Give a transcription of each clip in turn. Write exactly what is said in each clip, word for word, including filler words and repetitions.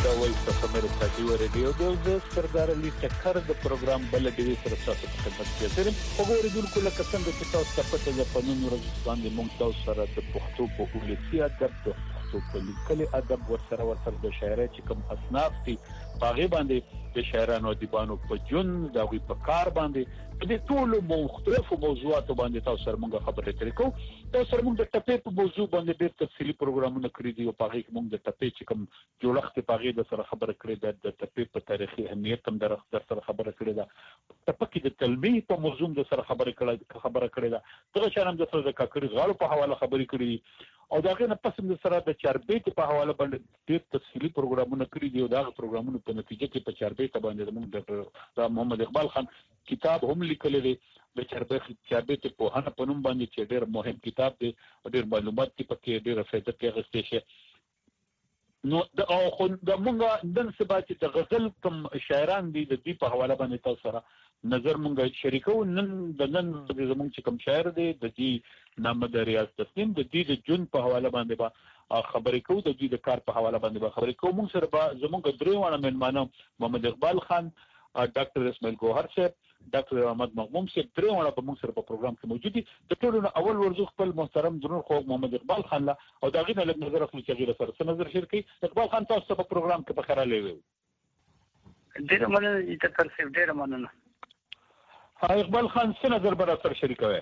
دا وایي په امریکا کې ورېډیو د سردار علي ټکر د پروګرام بل ډیوي سره تاسو په خدمت کې سره وګورئ د کله څنګه چې تاسو په پټه د قانون ورځ باندې موږ تاسو سره د پښتو په ولسی ادب د پښتو په لیکلي ادب ورسره ورسره د شاعرۍ چې کوم اصناف دي هغه باندې د شاعرانو دیوانو په جون دا وی په کار باندې د ټولو مختلفو موضوعاتو باندې تاسو سره موږ خبرې کړې کوو تاسو سره موږ د ټپې په موضوع باندې ډېر تفصیلي پروګرامونه کړی دي او په هغه کې موږ د ټپې چې کوم جوړښت په هغه د سره خبرې کړې ده د ټپې په تاریخي اهمیت هم در سره خبرې کړې ده ټپې کې د تلوي په موضوع د سره خبرې کړې خبرې کړې ده دغه شرم د سره د کاکړي غاړو په حواله خبرې کړې او داغه نه پس د سره د چاربېت په حواله باندې ډېر تفصیلي پروګرامونه کړی دي او دغه پروګرامونو په نتیجه کې په چاربېت باندې موږ د محمد اقبال خان کتاب هم لیکل دي د چاربېت چاربېت په هغه په نوم باندې چې ډېر مهم کتاب دی ډېر معلومات کې پکې ډېر فائدہ کې غوښتي شي نو د او خو د موږ د سبا چې د غزل کوم شاعران دي د دې په حواله باندې تاسو سره نظر مونږ شریکو نن د نن زموږ چې کوم شاعر دی د دې نام د ریاض تسلیم د دې د جون په حواله باندې با خبرې کوو د دې د کار په حواله باندې با خبرې کوو موږ سره به زموږ درې وانه مېلمانه محمد اقبال خان ډاکټر اسماعیل ګوهر صاحب ډاکټر احمد مغموم صاحب درې وانه په موږ سره په پروګرام کې موجود دي د ټولو اول ورزو خپل محترم درنو خو محمد اقبال خان لا او دا غینه لږ نظر خپل چې غیر سره نظر شیر کوي اقبال خان تاسو په پروګرام کې په خیره لوي ډیر مننه چې تاسو ډیر مننه اقبال خان څه نظر بر سره شریکوي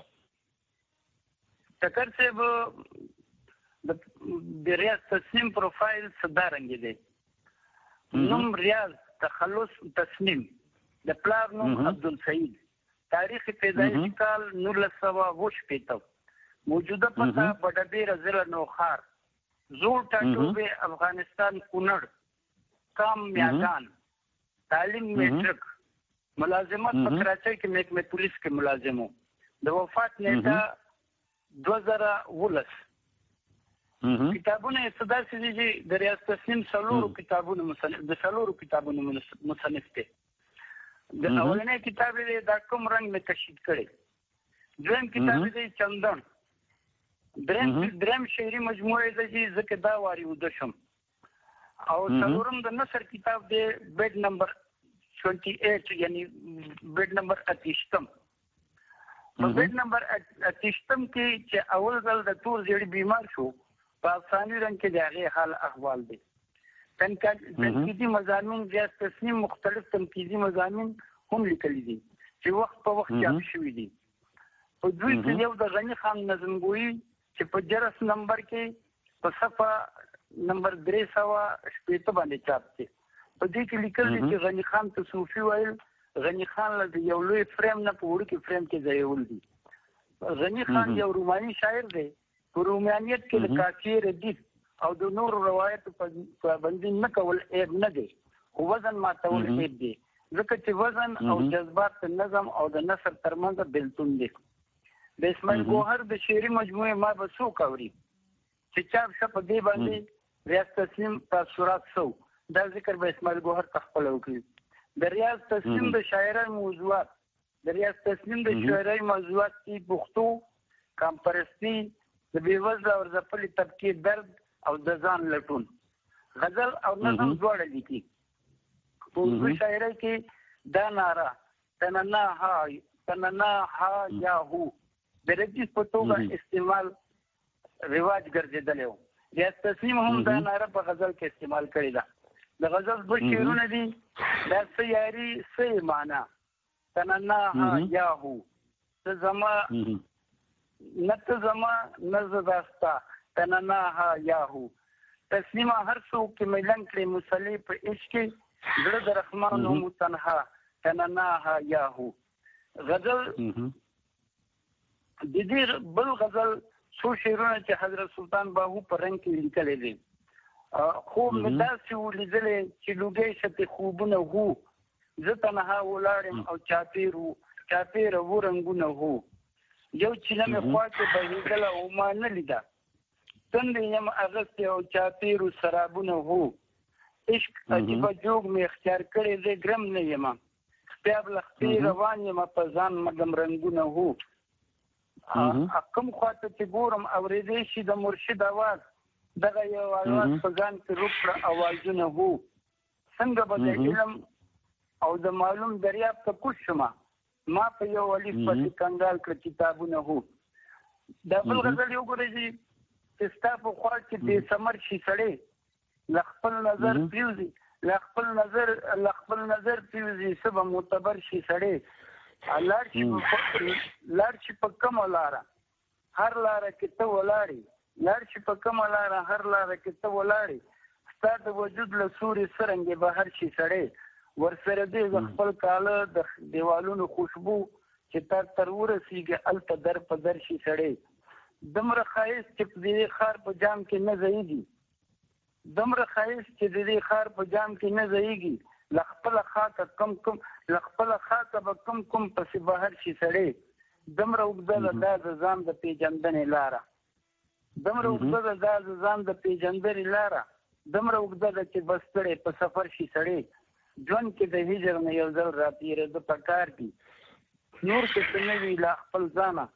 ټکر صاحب د ریاض تسنیم پروفایل صدارنګ دی نوم ریاض تخلص تسنیم د پلار نوم عبدالسعید تاریخ پیدایش کال نولس سوه اوه شپېته موجوده پته بډډیر ضلع نوخار زوړ ټاټوبې افغانستان کونړ کام میاګان تعلیم میټرک ملازمت په کراچۍ کې محکمه پولیس کې ملازم وو د وفات نیټه دوه زره اوولس کتابونه صدا سي دي د ریاض تسنیم څلورو کتابونو مصنف د څلورو کتابونو مصنف دی د اولنې کتاب دی دا کوم رنگ مې تشدید کړي دویم کتاب دی چندن دریم دریم شعري مجموعه دی چې زکه دا واری ودشم او څلورم د نثر کتاب دی بیډ نمبر अट्ठाईस یعنی بیډ نمبر اتیشتم په بیډ نمبر اتیشتم کې چې اول ځل د تور زیړی بیمار شو په افسانوي رنګ کې د هغه حال احوال دي تنقیدي مضامین ریاض تسنیم مختلف تنقیدي مضامین هم لیکلي دي چې وخت په وخت چاپ شوي دي په دوی کې یو د غنی خان نظمګویی چې په جرس نمبر کې په صفحه نمبر درې سوه شپېته باندې چاپ دي په دې کې لیکل دي چې غنی خان ته صوفي ویل غنی خان له یو لوی فریم نه په وړو کې فریم کې ځایول دي غنی خان یو روماني شاعر دی په رومانیت کې د کافي ردیف او د نور روایت په باندې نه کول عیب نه دی خو وزن ماتول عیب دی ځکه چې وزن او جذبات د نظم او د نثر ترمنځ بلتون دي د اسماعیل ګوهر د شعري مجموعه ما به څوک اوري چې چاپ شه په دې باندې ریاض تسنیم تاثرات سو دا ذکر به اسماعیل ګوهر تخپل وکړي د ریاض تسنیم د شاعرۍ موضوعات د ریاض تسنیم د شاعرۍ موضوعات کې پښتو کمپرستی د بیوزله او ځپلې طبقې درد او د ځان لټون غزل او نظم دواړه لیکي په اردو شاعرۍ کې دا ناره تننا ها تننا ها یا هو د ردیف په توګه استعمال رواج ګرځېدلی و ریاض تسنیم هم دا ناره په غزل کې استعمال کړې ده د غزل دوه شعرونه دي دا څه یاري څه معنا تننا ها یا هو ته زما نه ته زما نه زه داستا تننا ها یا هو تسلیمه هر څوک چې میلان کړي مصلی په عشق کې زړه د رحمان و متنها تننا ها یا هو غزل د دې بل غزل څو شعرونه چې حضرت سلطان باهو په رنګ کې لیکلي دي خوب مې داسې ولیدلې چې لوګی شتې خوبونه هو زه تنها ولاړم او چاپېر وو چاپېره و رنګونه هو یو چینه مې خوا کې بهېدله او ما نه لیده تندې یم اغستې او چاپېرو سرابونه هو عشق عجیبه جوګ مې اختیار کړی دی ګرم نه یم خپیاب له خپې روان یم په ځان مګم رنګونه هو کوم خواته چې ګورم اورېدی شي د مرشد اواز دغه یو اواز په ځان کې روپ کړه اوازونه هو څنګه به د علم او د معلوم دریاب ته کوز شمه ما په یو الف پسې کنګال کړه کتابونه هو. دا بل غزل یو ګورئ چې ستا په خوا کې بې ثمر شي سړی له خپل نظر پریوزي له خپل نظر له خپل نظر پریوزي څه به معتبر شي سړی لاړ شي لاړ شي په کومه لاره هر لاره کې ته ولاړې لاړ شي په کومه لاره هر لاره کې ته ولاړې ستا د وجود له سوري څرنګې بهر شي سړی ورسره دې د خپل کاله د دیوالونو خوشبو چې تا تر ورسېږي هلته در په در شي سړی دومره ښایست چې په دې ښار په جام کې نه ځایږي دومره ښایست چې د دې ښار په جام کې نه ځایږي له خپله خاکه کم کم له خپله خاکه به کم کم پسې بهر شي سړی دومره اوږده ده دا د ځان د پېژندنې لاره دومره اوږده ده دا د ځان د پېژندنې لاره دومره اوږده ده چې بس کړی په سفر شي سړی ژوند کې د هجر نه یو ځل راتېرېده پکار دي نور که څه نه وي له خپل ځانه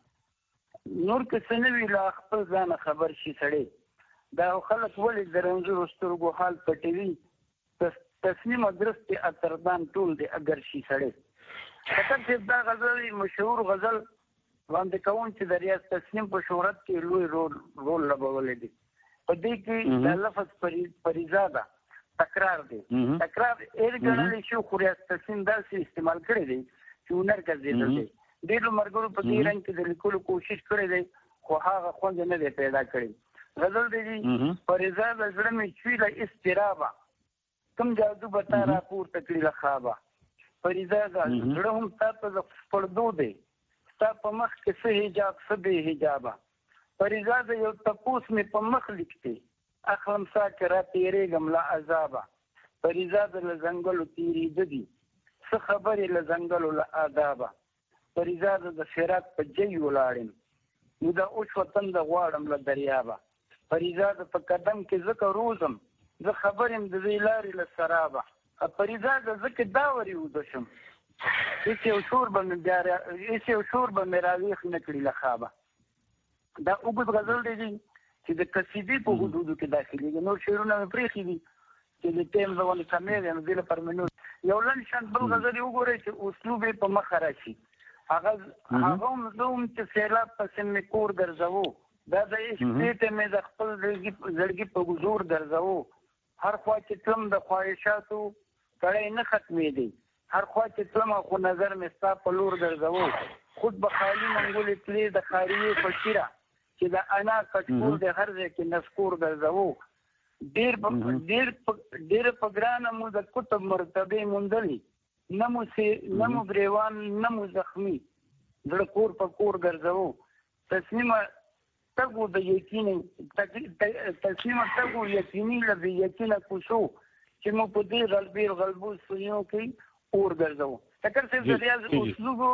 نور که څه نه وي له خپل ځانه خبر شي سړی دا خلک ولې د رنځورو سترګو حال پټوي تصمیم درست اتردان ټول دی اگر شي سړی خطر صاحب دا غزل مشهور غزل وړاندې کوم چې د ریاض تسنیم په شهرت کې لوی رول رول لوبولی دی په دې کې دا لفظ فریضه ده تکرار دی تکرار هېر ګڼلی شي خو ریاض تسنیم داسې استعمال کړی دی چې هنر ګرځېدل دی ډېرو ملګرو په دې رنګ کې د لیکلو کوشش کړی دی خو هغه خوند نه دی پیدا کړی غزل دی فریضه د زړه مې چوي له اضطرابه کوم جادو به تا راپورته کړي له خوابه فریضه د زړه هم ستا په پړدو دی ستا په مخ کې څه حجاب څه بې حجابه فریضه د یو تپوس مې په مخ لیکتې اخلم سا کې را تېرېږم له عذابه فریضه د له ځنګلو تېرېده دي څه خبرې له ځنګلو له آدابه فریضه د د فراق په جۍ ولاړم نو د اوښ وطن د غواړم له دریابه فریضه د په قدم کې ځکه روزم زه خبر یم د دې لارې له سرابه فریضه د ځکه دا ورې وده شم هېڅ یو شور به مې بیا هېڅ یو شور به مې راویښ نه کړي له خوابه دا اوږد غزل دی چې د قصیدې په حدودو کې داخلېږي نور شعرونه مې پرېښي دي چې د ټیم زه ولې کمې دی نو دې لپاره مې نور یو لنډ شان بل غزل یې وګورئ چې اسلوب یې په مخه راشي هغه هغه هم زه هم چې سیلاب پسې مې کور ګرځوو دا د عشق ته مې د خپل زړګي په حضور ګرځوو هر خوا چې تلم د خواهشاتو کړی نه ختمېدی هر خوا چې تلم خو نظر مې ستا په لور ګرځوو خود به خالي منګولې تلې د خاریې په شیره چې د انا کچکول د هر ځای کې نسکور ګرځوو ډېر ډېر ډېر په ګرانه مو د کتب مرتبې موندلې نه مو نه مو ګریوان نه مو زخمي زړه کور په کور ګرځوو تصمیمه تګو د یقیني تصمیمه تګو یقیني له بې یقینه کوڅو چې مو په دې غلبې غلبو سویو کې اور ګرځوو ټکر صاحب د ریاض اسلوب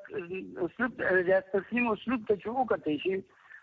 اسلوب ریاض تصمیم اسلوب ته چې وکتلی شي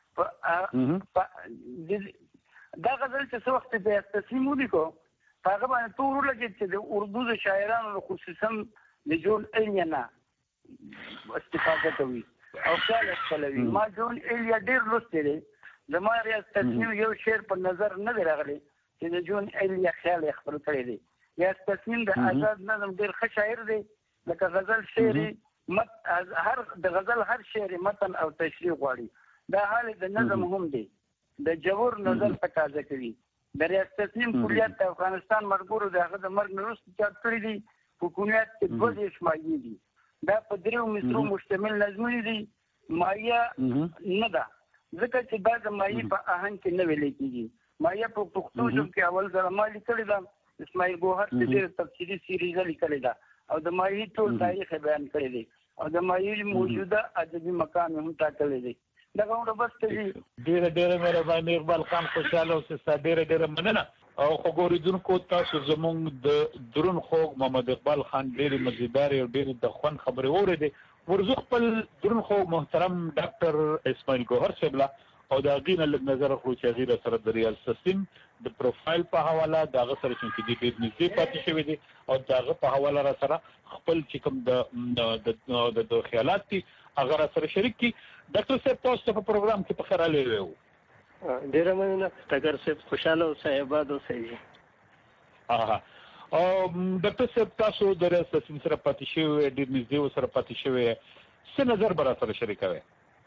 دا غزل چې څه وخت د ریاض تصمیم ولیکو په هغه باندې تور ولګېد چې د اردو د شاعرانو خصوصا د جون ایلیا نه استفاده کوي او خیال خپلوي ما جون ایلیا ډېر لوستی دی زما ریاض تصمیم یو شعر په نظر نه دی راغلی چې د جون ایلیا خیال یې خپل کړی دی ریاض تصمیم د آزاد نظم ډېر ښه شاعر دی لکه غزل شعر هر د غزل هر شعر متن او تشریح غواړي دا حال د نظم هم دی د جوور نظر تقاضا کوي د ریاض تصمیم کلیات د افغانستان ملګرو د هغه د مرګ نه وروسته چاپ کړي دي په کلیات کې دوه دېرش مایې دي دا په دریو مصرو مشتمل نظمونه دي مایه نه ده ځکه چې دا د مایې په آهنګ کې نه ویلی کېږي مایه په پښتو ژبه کې اول ځله ما لیکلې ده اسماعیل ګوهر چې ډېره تفصیلي سیریزه لیکلې ده او د مایې ټول تاریخ یې بیان کړی دی او د مایې موجوده ادبي مقام یې هم ټاکلی دی دغه عمره بس ته دي ډېره ډېره مهرباني اقبال خان خوشحاله اوسئ ستا ډېره ډېره مننه او خو ګورېدونکو تاسو زموږ د درون خوږ محمد اقبال خان ډېرې مزیدارې او ډېرې د خوند خبرې واورېدې ورزو خپل درون خوږ محترم ډاکټر اسماعیل ګوهر صاحب له او د هغې نه لږ نظر اخلو چې هغې را سره د ریاض تسنیم د پروفایل په حواله د هغه سره چې دې ډېر نږدې پاتې شوی دی او د هغه په حواله را سره خپل چې کوم د خیالات دي هغه را سره شریک کړي ډاکټر صاحب تاسو ته په پروګرام کې په خیر راغلی وو ډېره مننه ټکر صاحب خوشحاله اوسئ آباد اوسئ ها او ډاکټر صاحب تاسو د ریاست تصمیم سره پاتې شوی ډېر نږدې سره پاتې شوی څه نظر به را سره شریکوي؟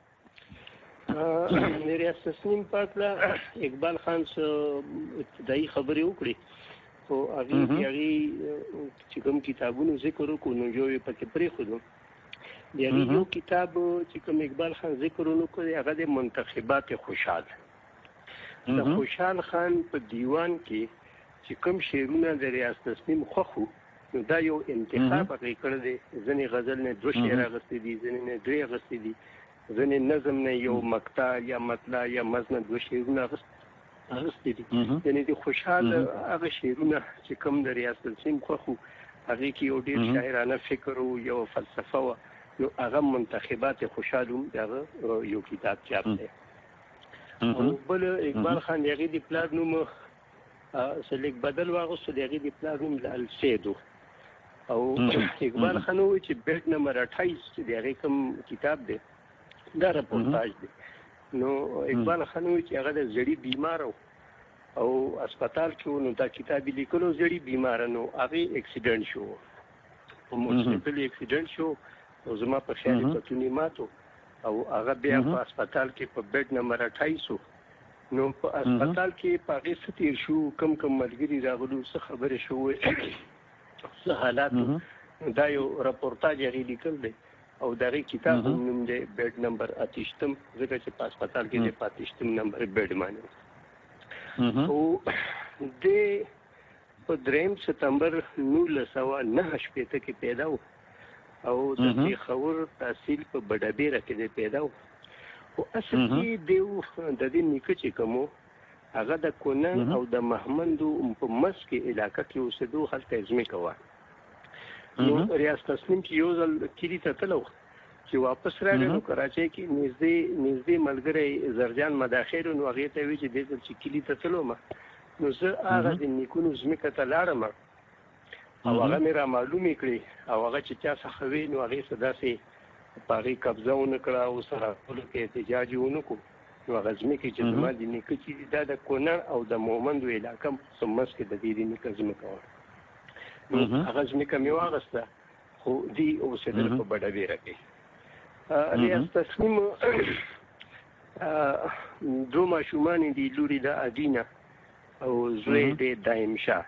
ریاست تصمیم پاتله اقبال خان ابتدایي خبرې وکړي خو هغې هغې چې کوم کتابونو ذکر وکړو نو یو یې پکې پرېښودو. د هغې یو کتاب چې کوم اقبال خان ذکر ونه کړی هغه د منتخبات خوشحال. د خوشحال خان په دیوان کې چې کوم شعرونه د ریاست تصمیم خوښ وو نو دا یو انتخاب هغې کړی دی. ځینې غزل نه دوه شعر اخیستي دي، ځینې نه درې اخیستي دي، ځینې نظم نه یو مقطع یا مطلع یا مضمون دوه شعرونه اخیستي دي. یعنې د خوشحال هغه شعرونه چې کوم د ریاست تصمیم خوښ وو هغې کې یو ډېر شاعرانه فکر و، یو فلسفه وه، نو هغه منتخبات خوشحال هم دغه یو کتاب چاپ دی. او بل اقبال خان د هغې د پلار نوم څه لیک بدل واغوستو، د هغې د پلار نوم لال سید و. او اقبال خان ووایي چې بیت نمبر اټھائیس چې د هغې کوم کتاب دی دا رپورتاج دی. نو اقبال خان ووایي چې هغه د زړي بیمار و او اسپتال کې نو دا کتاب یې لیکلو زړي بیماره، نو هغې اکسیډنټ شو، په موټرسایکل اکسیډنټ شو او زما په خیال یې پتونې ماتو او هغه بیا په اسپتال کې په بیډ نمبر اټھائیس و. نو په اسپتال کې په هغې څه تېر شو، کم کم ملګري راغلو، څه خبرې شوې، څه حالات، دا یو رپورتاج هغې لیکل دی او د هغې کتاب نوم دی بیډ نمبر اتیشتم، ځکه چې په اسپتال کې دی په اتیشتم نمبر بیډ باندې. او د په دریم ستمبر نولس سوه نهه شپېته کې پیدا و او د پېښور تحصیل په بډابیره کې دی پیدا و. خو اصل کې دیو د دې نیکه چې کوم و هغه د کونړ او د مهمندو په منځ کې علاقه کې اوسېدو، هلته یې ځمکه وه. نو ریاست تصمیم چې یو ځل کلي ته تللی و چې واپس راغی نو کراچۍ کې نږدې نږدې ملګری زرجان مداخل نو هغې ته وایي چې دې ځل چې کلي ته تللم نو زه هغه د نیکونو ځمکه ته لاړم او هغه مې را معلومې کړې او هغه چې چا څخه وي نو هغې څه داسې په هغې قبضه ونه کړه او سره خپلو کې احتجاج یې ونه کړو. نو هغه ځمکې چې زما د نیکه چې دي دا د کونړ او د مومندو علاقه په منځ کې د دې د نیکه ځمکه وه. نو هغه ځمکه مې واخیسته خو دوی اوسېدل په بډابیره کې. ریاست تصمیم دوه ماشومان دي، لورې د ادینه او زوی د دایم شاه.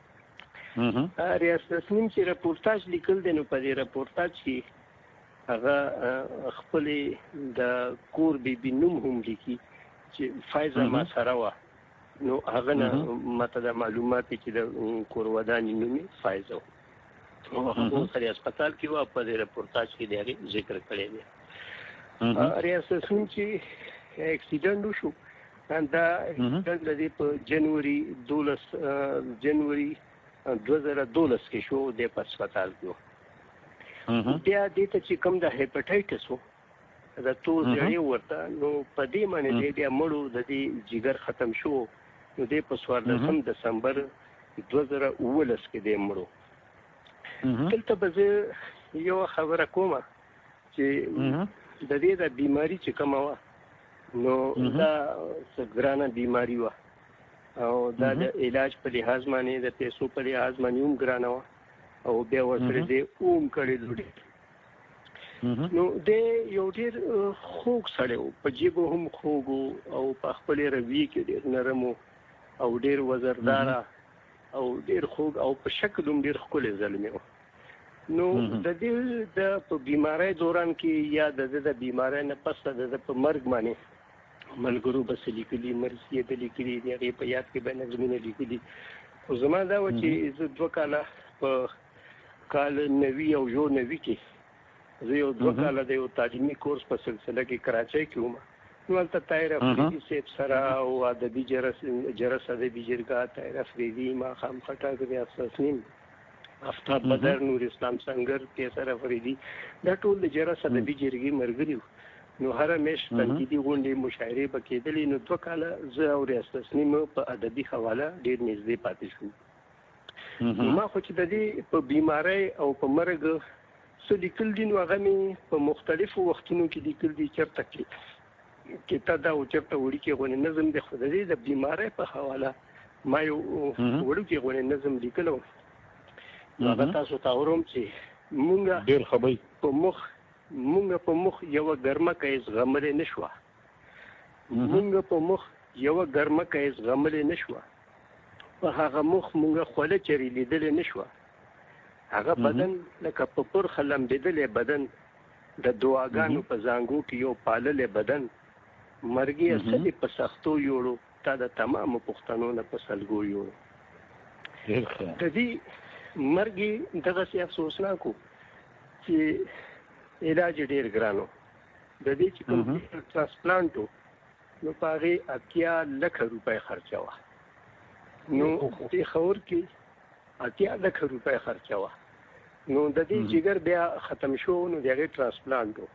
ریاست تصمیم چې رپورتاج لیکل دی نو په دې رپورتاج کې هغه خپلې د کور بیبي نوم هم لیکي چې فایزه ما سره وه. نو هغه نه ماته دا معلومات دی چې د کور ودانې نوم یې فایزه و او هغه سره اسپتال کې وه. په دې رپورتاج کې د هغې ذکر کړی دی. ریاست تصمیم چې اکسیډنټ وشو دا اکسیډنټ د دې په جنوري دولس جنوري دوه زره دولس کې شو، دی په اسپتال کې و. بیا دې ته چې کوم د هیپاټایټس و د تو زړې ورته نو په دې باندې دی بیا مړو د دې جګر ختم شو نو دی په څوارلسم دسمبر دوه زره اوولس کې دی مړو. دلته به زه یو خبره کومه چې د دې د بیماري چې کومه وه نو دا څه ګرانه بیماري وه او دا د علاج په لحاظ باندې د پیسو په لحاظ باندې هم ګرانه وه او بیا ورسره دی اوم کړی ډېر. نو دی یو ډېر خوږ سړی و، په جیبو هم خوږ و او په خپلې رویې کې ډېر نرم و او ډېر وزرداره او ډېر خوږ او په شکل هم ډېر ښکلی زلمی و. نو د دې د په بیمارۍ دوران کې یا د دې د بیمارۍ نه پس د د په مرګ باندې ملګرو بس لیکلي، مرثیې د لیکلي دي، هغې په یاد کې به نظمونه لیکلي. خو زما دا وه چې زه دوه کاله په کال نوي او یو نوي کې زه یو دوه کاله د یو تعلیمي کورس په سلسله کې کراچۍ کې وم. نو هلته طاهر افریدي صاحب سره او ادبي جرس جرس ادبي جرګه، طاهر افریدي، ماښام خټک، ریاست تصمیم، آفتاب بدر، نور اسلام سنگر، کیسر افریدي، دا ټول د جرس ادبي جرګې ملګري وو. نو هره میاشت تنقیدي غونډې مشاعرې به کېدلې. نو دوه کاله زه او ریاست تصمیم په ادبي حواله ډېر نږدې پاتې شوم. ما خو چې د دې په بیمارۍ او په مرګ څه لیکل دي نو هغه مې په مختلفو وختونو کې لیکل دي. چېرته کې کتاب دا او چېرته وړوکی غونې نظم دی. خو د دې د بیمارۍ په حواله ما یو وړوکی غونې نظم لیکلی و هغه تاسو ته اورم چې مونږ ډیر خبري په مخ مونږ په مخ یو ګرمه کې زغملې نشو مونږ په مخ یو ګرمه کې زغملې نشو په هغه مخ مونږ خوله چری لیدلې نشو هغه بدن لکه په پر خلم لیدلې بدن د دعاګانو په زانګو کې یو پاللې بدن مرګي اصلي په سختو یوړو تا د تمام پښتنو نه په سلګو یوړو د دې مرګي دغه څه افسوسناکو چې علاج ډیر ګرانو د دې چې کوم ترانسپلانټو نو پاره اتیا لک روپۍ خرچوا نو دې خور کې اتیا لک روپۍ خرچوا نو د دې جګر بیا ختم شو نو دغه ترانسپلانټو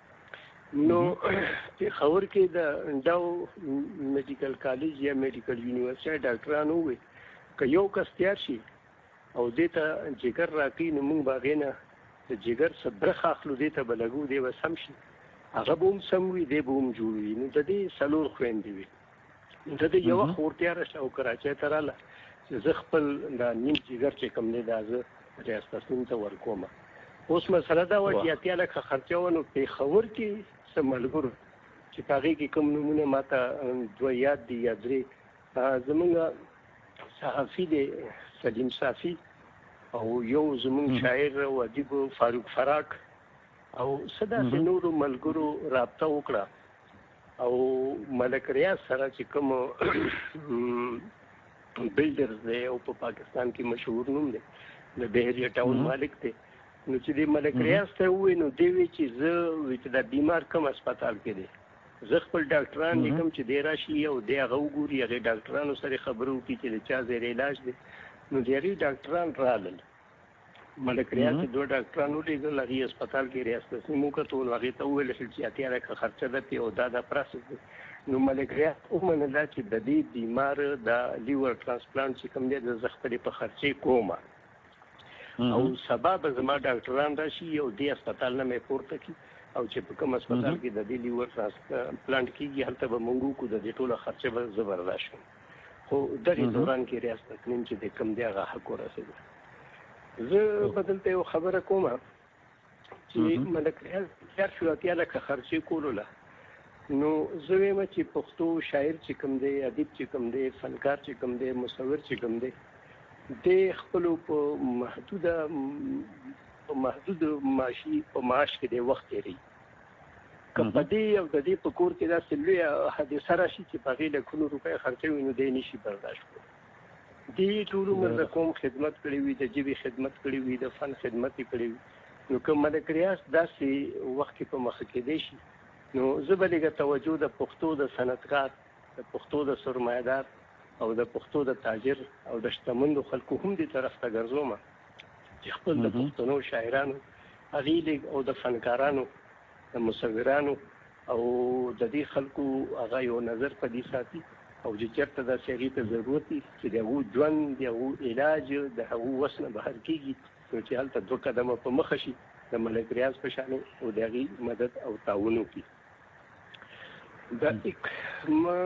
نو دې خور کې د داو میډیکل کالج یا میډیکل یونیورسيټي ډاکټرانو وي که یو کس تیار شي او دې ته جګر راکې نو موږ باغینه د جګر صبرخ اخلو دې ته بلګو دې وسم شي هغه بوم سم وي دې بوم جوړوي نو د دې سلور خويندې وي د دې یو خور تیار شو کراچۍ تراله چې زه خپل د نیم جګر چې کم نه دازه ریاستون ته ورکوم اوس مسله دا و چې اتیا لکه خرچونه په خبر کې سملګور چې پاره کې کوم نمونه ماته دوه یاد دي یا درې زمونږ صحافي دی سلیم صافي او یو زمونږ شاعر او ادیب فاروق فراق او صدا سي نورو ملګرو رابطه وکړه او ملک ریاض سره چې کوم بلډرز دی او په پاکستان کې مشهور نوم دی د بهریه ټاون مالک دی نو چې د ملک ریاض ته وې نو دی وی چې زه وې د بیمار کوم هسپتال کې دی زه خپل ډاکټران لیکم چې دی راشي او دی هغه وګوري هغه ډاکټرانو سره خبرو کوي چې د چا زیر علاج دی نو دی ډاکټران رالل ملک ریاض دوه ډاکټرانو لیکل هغه هسپتال کې ریاست مو کتول هغه ته ویل چې اتیا راکه خرچه ده او دا د پروسس دی نو ملک ریاض ومنل چې د دې بیمار د لیور ترانسپلانټ چې کوم دی د زخپلې په خرچې کومه او سبب زما ډاکټران راشي او د هسپتال نه مې پورته کی او چې په کوم هسپتال کې د دې لیور ترانسپلانټ کیږي هلته به مونږ کو د دې ټوله خرچه به زبرداشت خو د دې دوران کې ریاست نیم چې د کم دی هغه حق ورسېږي زه بدلته یو خبره کوم چې ملک ریاض چار شو اتیا لکه خرچې کولو نو زه وایم چې پښتو شاعر چې کوم دی ادیب چې کوم دی فنکار چې کوم دی مصور چې کوم دی د خپل په محدوده په محدود معاشي په معاش کې د وخت لري کمپدی او د دې په کور کې دا سلوي حادثه راشي چې په غیله کونو روپۍ خرچوي نو د نشي برداشت کوي د ټول عمر کوم خدمت کړی وي د جیبي خدمت کړی وي د فن خدمت کړی وي نو کوم د کریاس داسې وخت په مخ کې دی شي نو زبرګه توجه د پښتو د صنعتکار د پښتو د سرمایدار او د پښتو د تاجر او د شتمنو خلکو هم دې طرف ته ګرځوم چې خپل د پښتنو شاعرانو اغیل او د فنکارانو د مصورانو او د دې خلکو هغه یو نظر په دې ساتي او چې چېرته د شریعت ته ضرورت دي چې دغه ژوند دغه علاج دغه وسنه بهر کیږي نو چې هلته دوه قدمه په مخ شي د ملک ریاض په شان او دغه مدد او تعاون وکړي د یک ما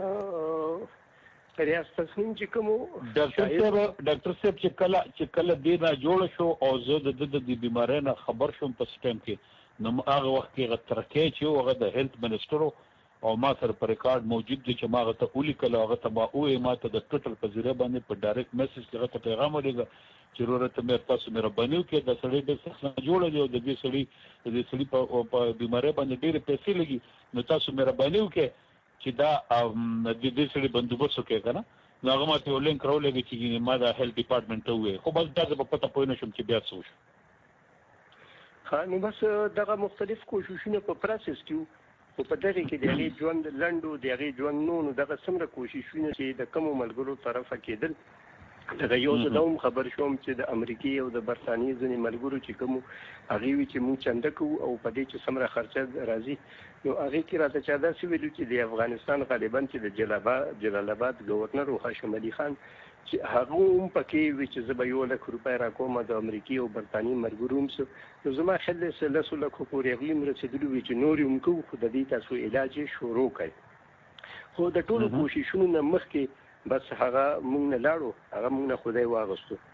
ریاض تصمیم چې کوم ډاکټر صاحب ډاکټر صاحب چې کله چې کله دې نه جوړ شو او زه د د بیمارۍ نه خبر شوم په سیستم کې نو هغه وخت کې غترکې چې هغه د هیلث منسټر او ما سره پر ریکارډ موجود دي چې ما غته اولی کله هغه ته ما او ما ته د ټوټل په ذریعہ باندې په ډایرکټ میسج هغه ته پیغام ولېږه چې ضرورت مې تاسو مې ربانیو کې د سړي د څخه جوړ دی او د دې سړي د دې سړي په بیمارۍ باندې ډېر پیسې لګي نو تاسو مې ربانیو کې چې دا د دې سړي بندوبست وکړي کنه نو هغه ماته یو لینک راولېږي چې ما د هیلث ډپارټمنټ ته وې خو بس دا په پته پوه نه شم چې بیا څه وشو ها نو بس دغه مختلف کوششونه په پروسس کې او په دغه کې د هغې ژوند لنډو د هغې ژوند نو نو دغه څومره کوششونه چې د کومو ملګرو طرفه کېدل دغه یو زه دا هم خبر شوم چې د امریکې او د برطانیې ځینې ملګرو چې کومو هغې وي چې موږ چنده کوو او په دې چې څومره خرچه راځي نو هغې کې راته چا داسې ویلو چې د افغانستان غالبا چې د جلال جلال آباد گورنر و هاشم علي خان چې هغه هم پکې وي چې زه به یو لک روپۍ راکوم د امریکې او برطانیې ملګرو هم څه نو زما خیال دی لسو لکو پورې هغوی هم رسېدلي وي چې نور یې هم کوو خو د دې تاسو علاج یې شروع کړئ خو د ټولو کوششونو نه مخکې بس هغه مونږ نه لاړو هغه مونږ نه خدای واغستو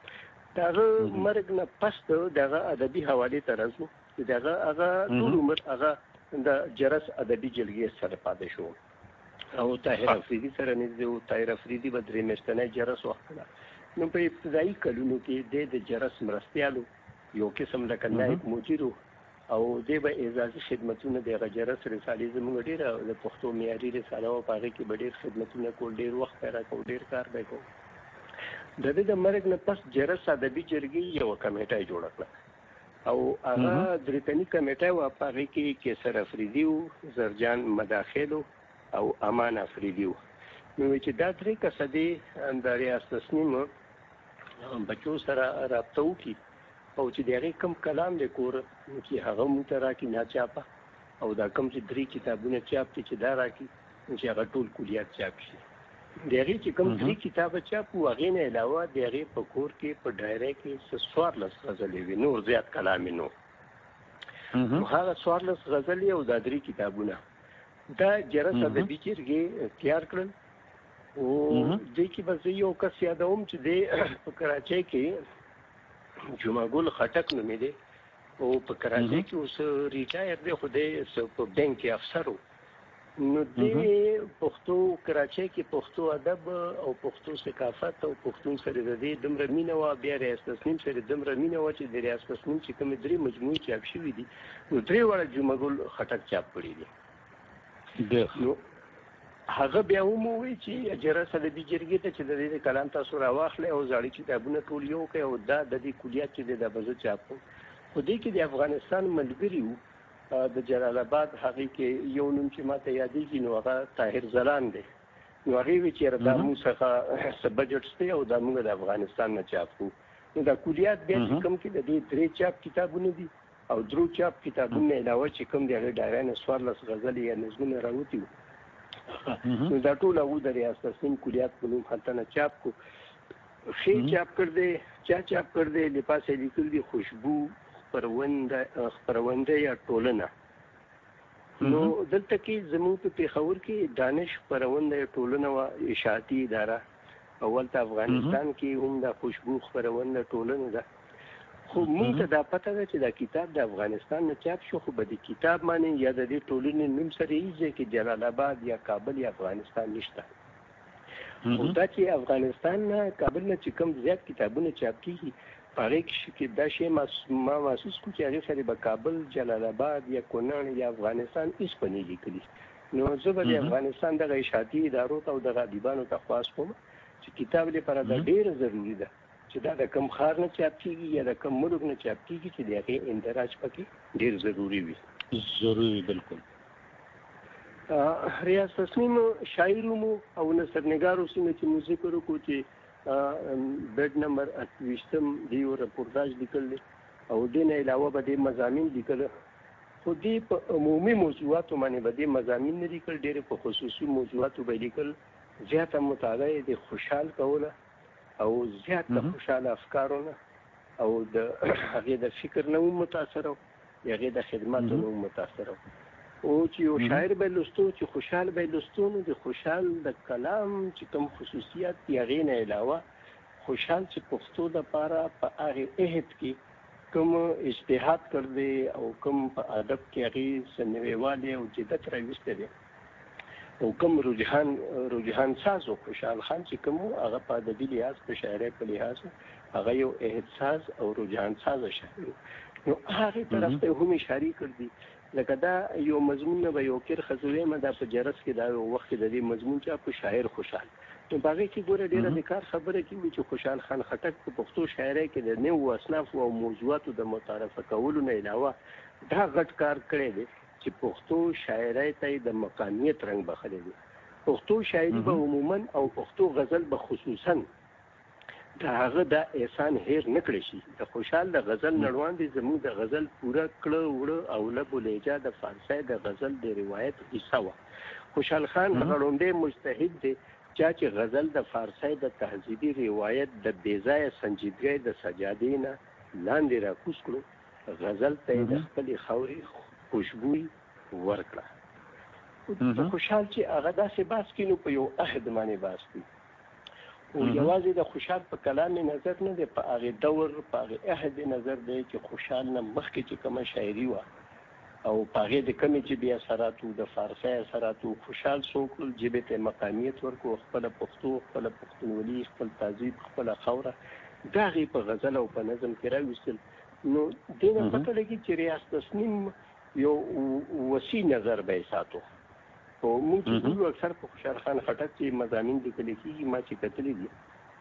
دغه مرګ نه پس دغه ادبي حواله ته راځو دغه هغه ټول عمر هغه د جرس ادبي جلګې سره پاتې شو او طاهر افریدي سره نږدې او طاهر افریدي به درې میاشتنی جرس وکړه نو په ابتدایي کلونو کې د جرس مرستیالو یو قسم لکه نایب مدیر او د به اعزازي خدمتونه د جرس رسالې زموږ ډیره د پښتو معیاري رساله او هغه کې به ډیر خدمتونه کول ډیر وخت راکول ډیر کار به کوو د دې د مرګ نه پس جرس ادبي جرګې یو کمیټه جوړ کړه او هغه درې تنی کمیټه و په هغه کې کیسر افریدي او زرجان مداخلو او امان افریدي نو چې دا درې کسدي د ریاست تسنیم بچو سره رابطه وکړي او چې دغه کم کلام د کور چې هغه مونږ ته راکې نه چاپه او دا کم چې درې کتابونه چاپ چې دا راکې چې هغه ټول کلیات چاپ شي دغه چې کوم درې کتابه چاپ هغه نه علاوه دغه په کور کې په ډایره کې څوارلس غزلې وي نور زیات کلام نو هغه څوارلس غزلې او د درې کتابونه دا جرس ادبي جرګې تیار کړل او د کې به یو کس یادوم چې د په کراچۍ کې جمعګل خټک نومې دی او په کراچۍ کې اوس ریټایر دی خو د په بانک کې افسر و نو د پښتو کراچۍ کې پښتو ادب او پښتو ثقافت او پښتون سره د دې دمر مینه وا بیا ریاست تسنیم سره دمر مینه وا چې د ریاست تسنیم چې کوم درې مجموعي چاپ شوې دي نو درې وړه جمعګل خټک چاپ کړی دي نو هغه بیا وموي چې جرس د دې جرګې ته چې د دې کلام تاسو راواخلې او ځاړي کتابونه ټول یو کوي او دا د دې کلیات چې د بزو چاپو خو دې کې د افغانستان ملګری وو د جلال آباد هغه کې یو نوم چې ماته یادېږي نو هغه طاهر زلان دی نو هغه وی چې د موسیقا سبجټ سته او د موږ د افغانستان نه چاپو نو دا کلیات بیا چې کوم کې د دې درې چاپ کتابونه دي او درو چاپ کتابونه علاوه چې کوم دی هغه ډایرن سوارلس غزلې یا نظمونه راوتی نو دا ټول هغه د ریاست تسنیم کلیات په نوم هلته نه چاپ کو خې چاپ کړ دې چا چاپ کړ دې د پاسه لیکل دي خوشبو خپرونده خپرونده یا ټولنه نو دلته کې زموږ په پیښور کې دانش خپرونده ټولنه او اشاعتي اداره اول ته افغانستان کې هم د خوشبو خپرونده ټولنه ده خو موږ ته دا پته ده چې دا کتاب د افغانستان نه چاپ شو خو به د کتاب معنی یا د دې ټولنې نوم سره یې چې جلال آباد یا کابل یا افغانستان نشته او دا چې افغانستان نه کابل نه چې کوم زیات کتابونه چاپ کیږي هغه کې دا شی ما محسوس کو چې هغه سره به کابل جلال آباد یا کونړ یا افغانستان هیڅ پني لیکلي نو زه به د افغانستان د اشاعتي ادارو ته او د غالبانو ته خواست کوم چې کتاب لپاره دا ډیر ضروری ده چې دا د کم خار نه چاپ کیږي یا د کم ملک نه چاپ کیږي چې دغه اندراج پکې ډیر ضروری وي ضروری بالکل ریاست تسنیم شاعرونو او نثرنګارو سیمه چې موزیک ورکو چې بیډ نمبر اتویشتم دیو رپورتاج لیکل او دین علاوه به د مضامین لیکل خو دې په عمومي موضوعاتو باندې به د مضامین نه لیکل ډېر په خصوصي موضوعاتو به لیکل زیاته مطالعه د خوشحال کوله او زیاته خوشاله افکارونه او د هغه د فکر نه متاثر او هغه د خدماتو نه متاثر او چې یو شاعر به لستو چې خوشحال به لستو نو د خوشحال د کلام چې کوم خصوصیات یې غي نه علاوه خوشحال چې پښتو د پاره په هغه عهد کې کوم اجتهاد کړ دې او کوم په ادب کې هغه سنويواله او جدت راوستي دي او کوم رجحان رجحان ساز او خوشحال خان چې کوم هغه په ادبي لحاظ په شاعرۍ په لحاظ هغه یو عهد ساز او رجحان ساز شاعر نو هغه طرف ته هم اشاره کړ دي لکه دا یو مضمون به یو کیر خزوی ما د په جرس کې دا وخت د دې مضمون چې په شاعر خوشحال نو باغې کې ګوره ډیره د کار خبره کوي چې خوشحال خان خټک په پښتو شاعرۍ کې د نوو اصناف او موضوعاتو د متعارفه کولو نه علاوه دا غټ کار کړی دی چې پښتو شاعرۍ ته د مقامیت رنګ بخلي دي پښتو شاعري به عموما او پښتو غزل به خصوصا دا هغه د احسان هیر نکړي شي د خوشحال د غزل نړوان دي زموږ د غزل پورا کړه وړه او لبو لهجه د فارسی د غزل د روایت حصہ و خوشحال خان غړوندې مجتهد دی چې غزل د فارسی د تهذیبي روایت د بیځای سنجیدګۍ د سجادې نه لاندې را کوز کړو غزل ته د خپل خوري خوشبوئی ورکړه خوشحال چې هغه داسې باس کینو په یو عهد باندې باس کی او یوازې د خوشحال په کلام نظر نه دی، په هغه دور په هغه عهد نظر دی چې خوشحال نه مخکې چې کومه شاعري وه او په هغې د کمې ژبې اثرات وو، د فارسي اثرات وو. خوشحال څو کړل ژبې ته مقامیت ورکړو، خپله پښتو، خپله پښتونولي، خپل تهذیب، خپله خاوره دا هغې په غزل او په نظم کې راویستل. نو دې نه پته لګي چې ریاض تسنیم یو وسیع نظر به یې ساتو. او موږ چې ګورو اکثر په خوشحال خان خټک چې مضامین لیکلی کېږي، ما چې کتلي دي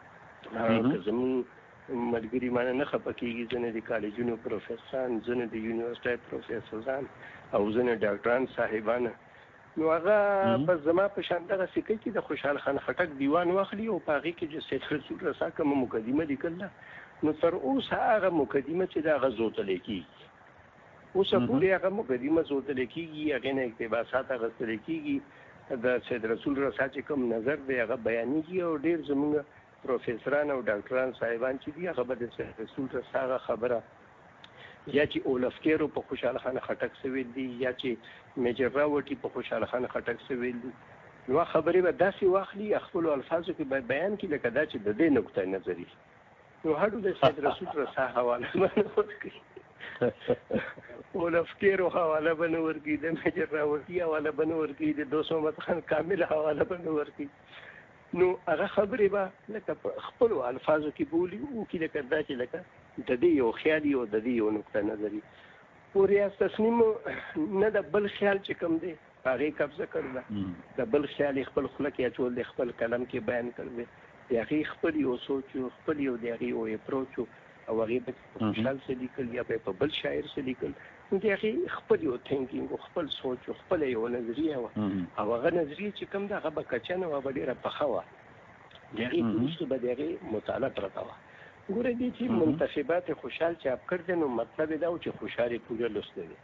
که زمونږ ملګري مانه نه خفه کېږي، ځینې د کالجونو پروفیسران، ځینې د یونیورسټۍ پروفیسران او ځینې ډاکټران صاحبان، نو هغه بس زما په شان دغه سکه کې د خوشحال خان خټک دیوان واخلي او په هغې کې چې سید رسول رسا کومه مقدمه لیکله، نو تر اوسه هغه مقدمه چې د هغه زوتلی کېږي، اوسه پورې هغه مقدمه زوتلی کېږي، هغې نه اقتباسات اخیستلی کېږي، د سید رسول رسا چې کوم نظر دی هغه بیانېږي او ډېر زموږ پروفیسران او ډاکټران صاحبان چې دي هغه به د سید رسول رسا هغه خبره یا چې اولفکیرو په خوشحال خان خټک څه ویل دي یا چې میجر راوټي په خوشحال خان خټک څه ویل دي، نو خبرې به داسې واخلي خپلو الفاظو کې به بیان کړي لکه دا چې د دې نقطه نظري، نو هډو د سید رسول رسا حواله به نه ورکړي، اولفکیرو حواله به نه ورکړي، د میجر راوټي حواله به نه ورکړي، د دوست محمد خان کامل حواله به نه ورکړي. نو هغه خبرې به لکه په خپلو الفاظو کې بولي وکړي لکه دا چې لکه د دې یو خیال او د دې یو نقطه نظري. خو ریاض تسنیم نه د بل خیال چې کوم دی هغې قبضه کړله، د بل خیال یې خپل خوله کې اچول دی، خپل قلم کې بیان کړ دی، د هغې خپل یو سوچ و، خپل یو د هغې یو اپروچ و او هغې به په خوشحال څه لیکل یا به په بل شاعر څه لیکل، نو د هغې خپل یو تھینکینګ و، خپل سوچ و، خپله یو نظریه وه او هغه نظریه چې کوم ده هغه به کچه نه وه، به ډېره پخه وه، د هغې وروسته به د هغې مطالعه پرته وه. ګوره دې چې منتخبات خوشحال چاپ کړ دی، نو مطلب یې دا و چې خوشحال یې پوره لوستی دی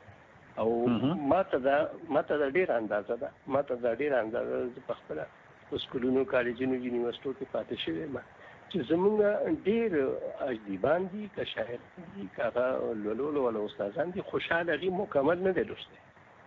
او ما ته دا ما ته دا ډېره اندازه ده، ما ته دا ډېره اندازه ده، زه په خپله په سکولونو، کالجونو، یونیورسټو کې پاتې شوی یم چې زمونږ ډېر ادیبان دي، که شاعران دي، که هغه لولو والا استادان دي، خوشحال هغې مکمل نه دی لوستی.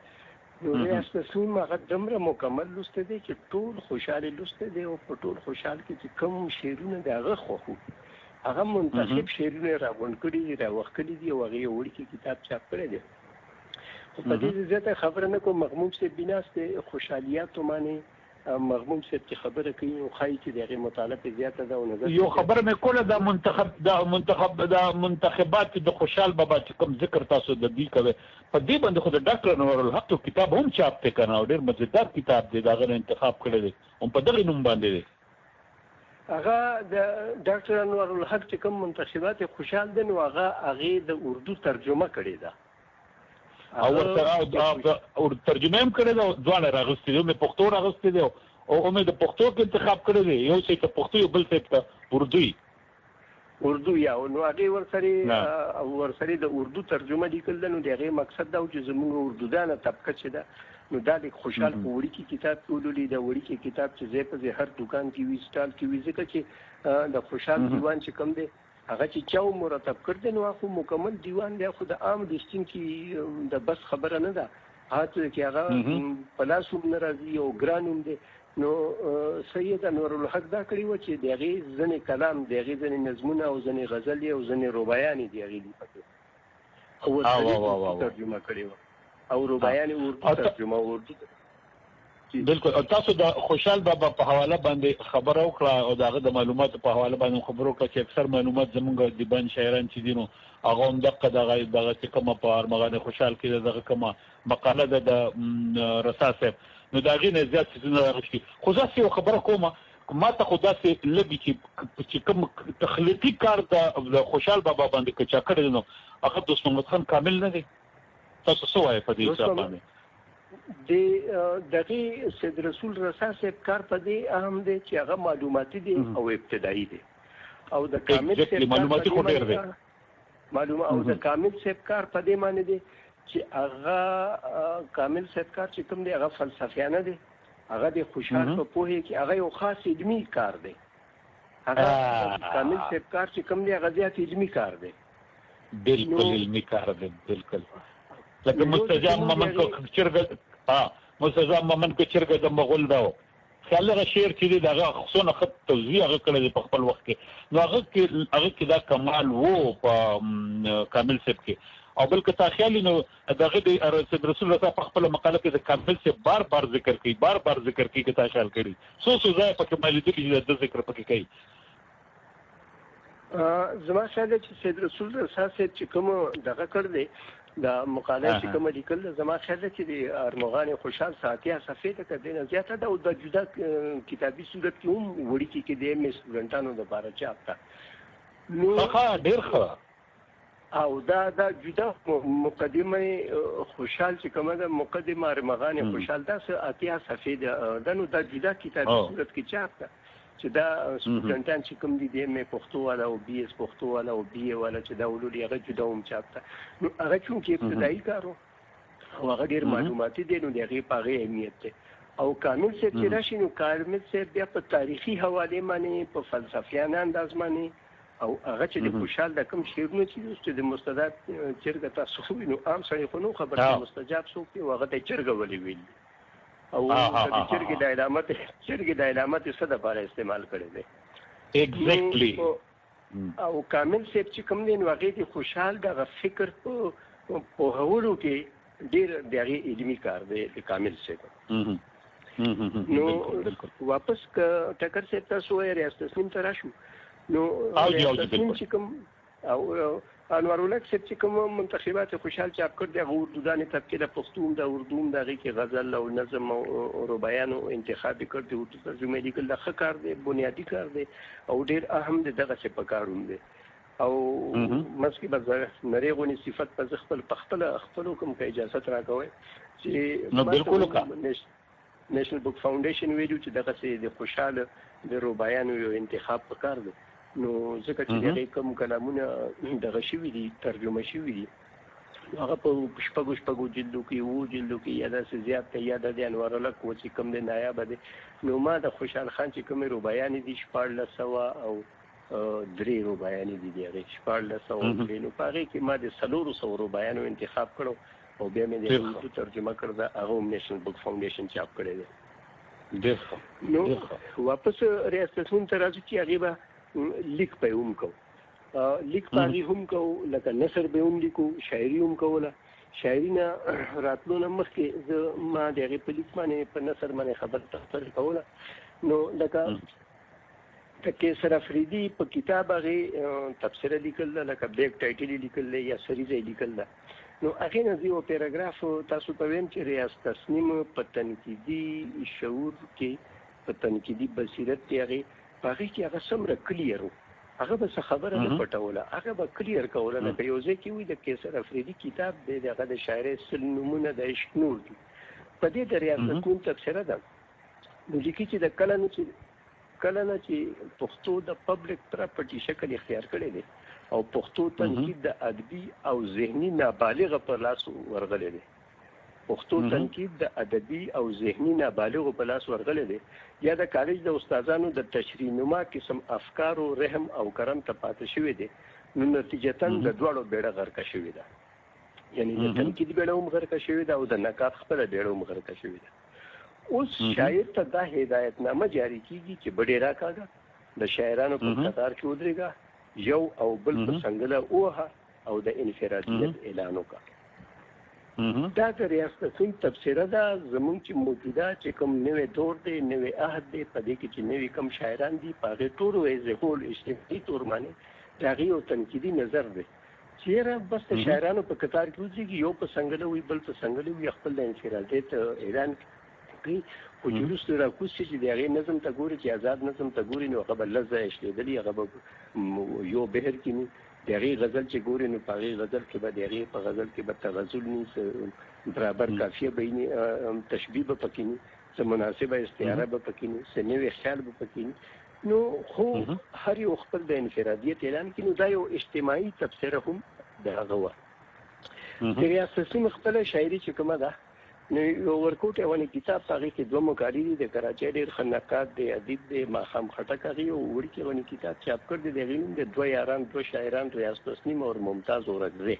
نو ریاض تسنیم هغه دومره مکمل لوستی دی چې ټول خوشحال یې لوستی دی او په ټول خوشحال کې چې کوم شعرونه د هغه خوښ وو هغه منتخب شعرونه یې راغونډ کړي دي، راوښ کړي دي او هغې یو وړوکی کتاب چاپ کړی دی. خو په دې زیاته خبره نه کوم، مغموم صاحب بیناست دی خوشحالیاتو باندې، مغموم صاحب چې خبره کوي نو ښایي چې د هغې مطالعه پرې زیاته ده او نظر یو خبره مې کوله د منتخب د منتخب د منتخبات د خوشحال بابا چې کوم ذکر تاسو د دې کوئ په دې باندې خو د ډاکټر انور الحق کتاب هم چاپ دی که نه، او ډېر مزیدار کتاب دی، د هغه نه انتخاب کړی دی هم په دغې نوم باندې دی. هغه د ډاکټر انور الحق چې کوم منتخبات خوشحال دی نو هغه هغې د اردو ترجمه کړې ده او ورسره ترجمه هم کړې ده، دواړه راغوستي دي، مې پښتو راغوستي دي او مې د پښتو کې انتخاب کړی دی، یو څه ته پښتو یو بل څه ته اردو اردو یا نو هغې ورسره ورسره د اردو ترجمه لیکل ده. نو د هغې مقصد دا و چې زموږ اردودانه طبقه چې ده نو دا د خوشحال په وړوکي کتاب کې ولولي، د وړوکي کتاب چې ځای په ځای هر دوکان کې وي، سټال کې وي، ځکه چې د خوشحال دیوان چې کوم دی هغه چې چا مرتب کړ دی نو هغه مکمل دیوان دی، خو د عام لوستونکي د بس خبره نه ده، هغه کې هغه په لاس هم نه راځي او ګران هم دی. نو سید انور الحق دا کړي وه چې د هغې ځینې کلام، د هغې ځینې نظمونه او ځینې غزلې او ځینې رباعیانې د هغې لیکلې او ورسره ترجمه کړې وه او رباعیانې اردو ترجمه اردو. بلکل. او تاسو د خوشحال بابا په حواله باندې خبره وکړه او د هغه د معلوماتو په حواله باندې خبره وکړه چې اکثر معلومات زمونږ ادیبان شاعران چې دي نو هغه هم دقه دغه دغه چې کومه په ارمغان خوشحال کې دغه کومه مقاله ده د رسا صاحب نو د هغې نه زیات څیزونه راغوښتي. خو زه هسې یو خبره کوم، ما ته خو داسې لږي چې چې کوم تخلیقي کار د خوشحال بابا باندې که چا کړی دی نو هغه دوست محمد خان کامل نه دی. تاسو څه وایئ په دې حساب باندې؟ د دغې سید رسول رسا صاحب کار په دې اهم دی چې هغه معلوماتي دی او ابتدایي دی او د کامل صاحب معلوماتي خو ډېر دی معلومه او د کامل صاحب کار په دې معنی دی چې هغه کامل صاحب کار چې کوم دی هغه فلسفیانه دی، هغه د خوشحال په پوهې کې هغه یو خاص علمي کار دی، هغه کامل صاحب کار چې کوم دی هغه زیات علمي کار دی. بالکل علمي کار دی، بالکل. لکه مستجاب ممن کو چرګ ها مستجاب ممن کو چرګ د مغول دا خیال هغه شعر چې دی دغه خصوصا خط توزیع هغه کړی دی په خپل وخت کې نو هغه کې هغه کې دا کمال وو په کامل صاحب کې او بل که تا خیال نو دغه د سید رسول الله په خپل مقاله کې د کامل صاحب بار بار ذکر کوي بار بار ذکر کوي که تا خیال کړي سو سو ځای په کې مالي دي د ذکر پکې کوي زما خیال چې سید رسول الله اساس چې کوم دغه کړ دی دا مقاله چې کوم لیکل زما خیال چې د ارمغان خوشحال ساتیا صفحه ته کډینه زیاته دا د جدا کتابي صورت کې هم وړي کې د ام سټوډنټانو د بارے چاپتا نو ښه ډیر ښه او دا دا جدا مقدمه خوشحال چې کومه د مقدمه ارمغان خوشحال دا اتیا صفحه دا نو دا جدا کتابي صورت کې چاپتا چې دا سټوډنټان چې کوم دي د ام پښتو والا او بي اس پښتو والا او بي اي والا چې دا ولولي هغه جدا هم چاپتا نو هغه چې ابتدایي کارو او هغه ډیر معلوماتي دي نو دغه په اهمیت دی او کامل سے چې راشي نو کامل سے بیا په تاریخي حواله باندې په فلسفیانه انداز باندې او هغه چې د خوشحال د کوم شیرونو چې د مستعد چرګ تاسو نو عام سړي خو نو خبر مستجاب سو کې هغه ته چرګ ولي ویل او د چرګ د علامت چرګ د علامت څه د لپاره استعمال کړي دي ایگزیکټلی او کامل صاحب چې کوم دین واقعي د خوشحال د فکر په په هورو کې ډیر دغه علمي کار دی د کامل صاحب نو واپس ک ټکر صاحب تاسو یې ریاست تسلیم تر شو نو تسلیم چې کوم او انوار الحق صاحب چې کوم منتخبات خوشحال چاپ کړ دی هغه اردودانې طبقه د پښتون د اردو د هغې کې غزل او نظم او رباعیانو انتخاب کړ دی اردو ترجمه لیکل د ښه کار دی بنیادي کار دی او ډېر اهم دی دغه څه په کار هم دی او مسکې به نرۍ غونې صفت په خپل په خپل خپلو کوم که اجازت راکوئ چې نو بالکل وکړه نیشنل بک فاونډیشن ویلو چې دغه څه د خوشحال د رباعیانو یو انتخاب په کار دی نو ځکه چې دغه کوم کلامونه دغه شوي دي ترجمه شوي دي هغه په شپږو شپږو جلدو کې اوو جلدو کې یا داسې زیات دی یا د انوار الحق و چې کوم دی نایابه دی نو ما د خوشحال خان چې کومې رباعیانې دي شپاړلس سوه او درې رباعیانې دي د هغې شپاړلس سوه درې نو په هغې کې ما د څلورو سوو رباعیانو انتخاب کړو او بیا مې د اردو ترجمه کړ ده هغه هم نیشنل بک فاونډیشن چاپ کړی دی نو واپس ریاست تسلیم ته راځو چې هغې به لیک په هم کو لیک په هم کو لکه نثر به هم لیکو شاعري هم کوله شاعري نه راتلو نه مخکې زه ما د هغې په لیک باندې په نثر باندې خبر تختصر کوله نو لکه د کیسر افریدي په کتاب هغې تبصره لیکل ده لکه بیک ټایټل لیکل دی یا سریزه لیکل ده نو هغې نه زه یو پیراګراف تاسو ته ویم چې ریاست تسنیم په تنقیدي شعور کې په تنقیدي بصیرت کې هغې په هغې کې هغه څومره کلیر و هغه به څه خبره نه پټوله هغه به کلیر کوله لکه یو ځای کې وي د کیسر افریدي کتاب دی د هغه د شاعرۍ سل نومونه د عشق نور دي په دې د ریاست تسنیم تبصره ده نو لیکي چې د کله نه چې کله نه چې پښتو د پبلک پراپرټي شکل اختیار کړی دی او پښتو تنقید د ادبي او ذهني نابالغه په لاس ورغلی دی پښتو تنقید د ادبي او ذهني نابالغو په لاس ورغلی دی یا د کالج د استادانو د تشریح نما قسم افکار او رحم او کرم ته پاتې شوی دی نو نتیجتاً د دواړو بیړه غرقه شوې ده یعنی د تنقید بیړه هم غرقه شوې ده او د نقاد خپله بیړه هم غرقه شوې ده اوس شاعر ته دا هدایتنامه جاری کیږي چې بډې راکاږه د شاعرانو په قطار کې ودرېږه یو او بل په څنګله ووهه او د انفرادیت اعلان وکړه دا د ریاست تسنیم تبصره ده زمونږ چې موجوده چې کوم نوی دور دی نوی عهد دی په دې کې چې نوي کوم شاعران دي په هغې ټولو ایز ا هول اجتماعي طور باندې د هغې یو تنقیدي نظر دی چې یاره بس د شاعرانو په قطار کې ودرېږي یو په څنګله وي بل په څنګله وي خپل د انفرادیت اعلان کوي خو چې وروسته راکوز شي چې د هغې نظم ته ګوري چې آزاد نظم ته ګوري نو هغه به لس ځایه شلېدلي هغه به یو بهر کې وي د هغې غزل چې ګوري نو په هغې غزل کې به د هغې په غزل کې به تغزل ني برابر کافیه به ني تشبیه به پکې ني څه مناسبه استعاره به پکې ني څه نوی خیال به پکې ني نو خو هر یو خپل د انفرادیت اعلان کړي نو دا یو اجتماعي تبصره هم د هغه وه د ریاست تسنیم خپله شاعري چې کومه ده نو یو ورکوټ یوانې کتاب په هغې کې دوه مقالې دي د کراچۍ ډېر ښه نقاد دی ادیب دی ماښام خټک هغې یو وړوکې یوانې کتاب چاپ کړ دی د هغې نوم د دوه یاران دوه شاعران ریاست تسنیم او ممتاز اورکزی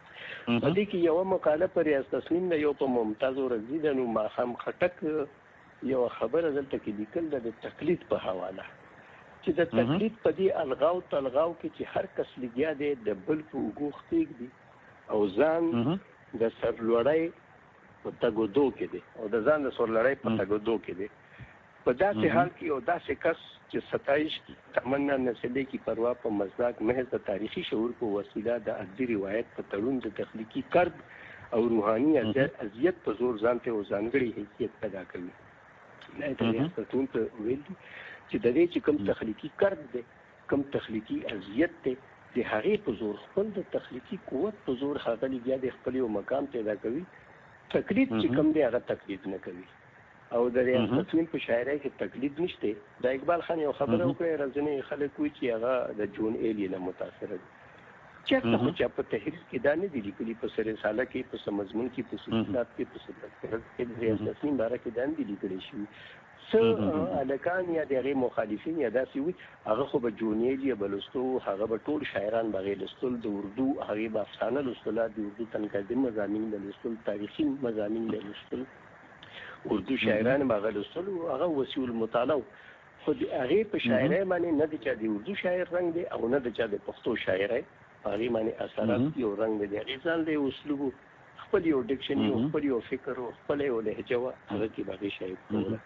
په دې کې یوه مقاله په ریاست تسنیم ده یو په ممتاز اورکزي ده نو ماښام خټک یو خبره دلته کې لیکل ده د تقلید په حواله چې د تقلید په دې الغاو تلغاو کې چې هر کس لګیا دی د بل په اوږو خېږدي او ځان د سرلوړۍ په تګودو کې دی او د ځان د سرلوړۍ په تګودو کې دی. په داسې حال کې یو داسې کس چې ستایش تمنا نسلې کی پروا په مزداق محض د تاریخي شعور په وسیله د ادبي روایت په تړون د تخلیقي کرب او روحاني اذیت په زور ځان ته ځانګړي حیثیت پیدا کوي. نه ته ریاستون ته ویل چې د دې چې کوم تخلیقي کرب دی کوم تخلیقي اذیت دی د هغې په زور خپل د تخلیقي قوت په زور هغه بیا د خپل یو مقام پیدا کوي. تقلید چې کوم دی هغه تقلید نه کوي او د ریاست تسلیم په شاعرۍ کې تقلید نشته. د اقبال خان یو خبره وکړه راځنې خلک وایي چې هغه د جون ایلی نه متاثر دي. چېرته خو چې په تحریر کې دا نه دي لیکلي، په سر رساله کې، په مضمون کې، په سیاست کې، په سیاست کې د ریاست تسلیم باره کې دا نه دي لیکلي شوي. څه هلکان یا د هغې مخالفین یا داسې وي هغه خو به جون ایلی به لوستو، هغه به ټول شاعران به هغې لوستل، د اردو هغې به افسانه لوستله، د اردو تنقیدي مضامین به لوستل، تاریخي مضامین به لوستل، اردو شاعران به لوستل، هغه وسیع المطالعه. خو د هغې په شاعرۍ باندې نه د چا د اردو شاعر رنګ دی او نه د چا د پښتو شاعرۍ هغې باندې اثرات یو رنګ دی. د هغې ځان دی اسلوب خپل یو ډکشني او خپل یو فکر او خپل یو لهجه وه، هغه کې به هغې شاعري کوله،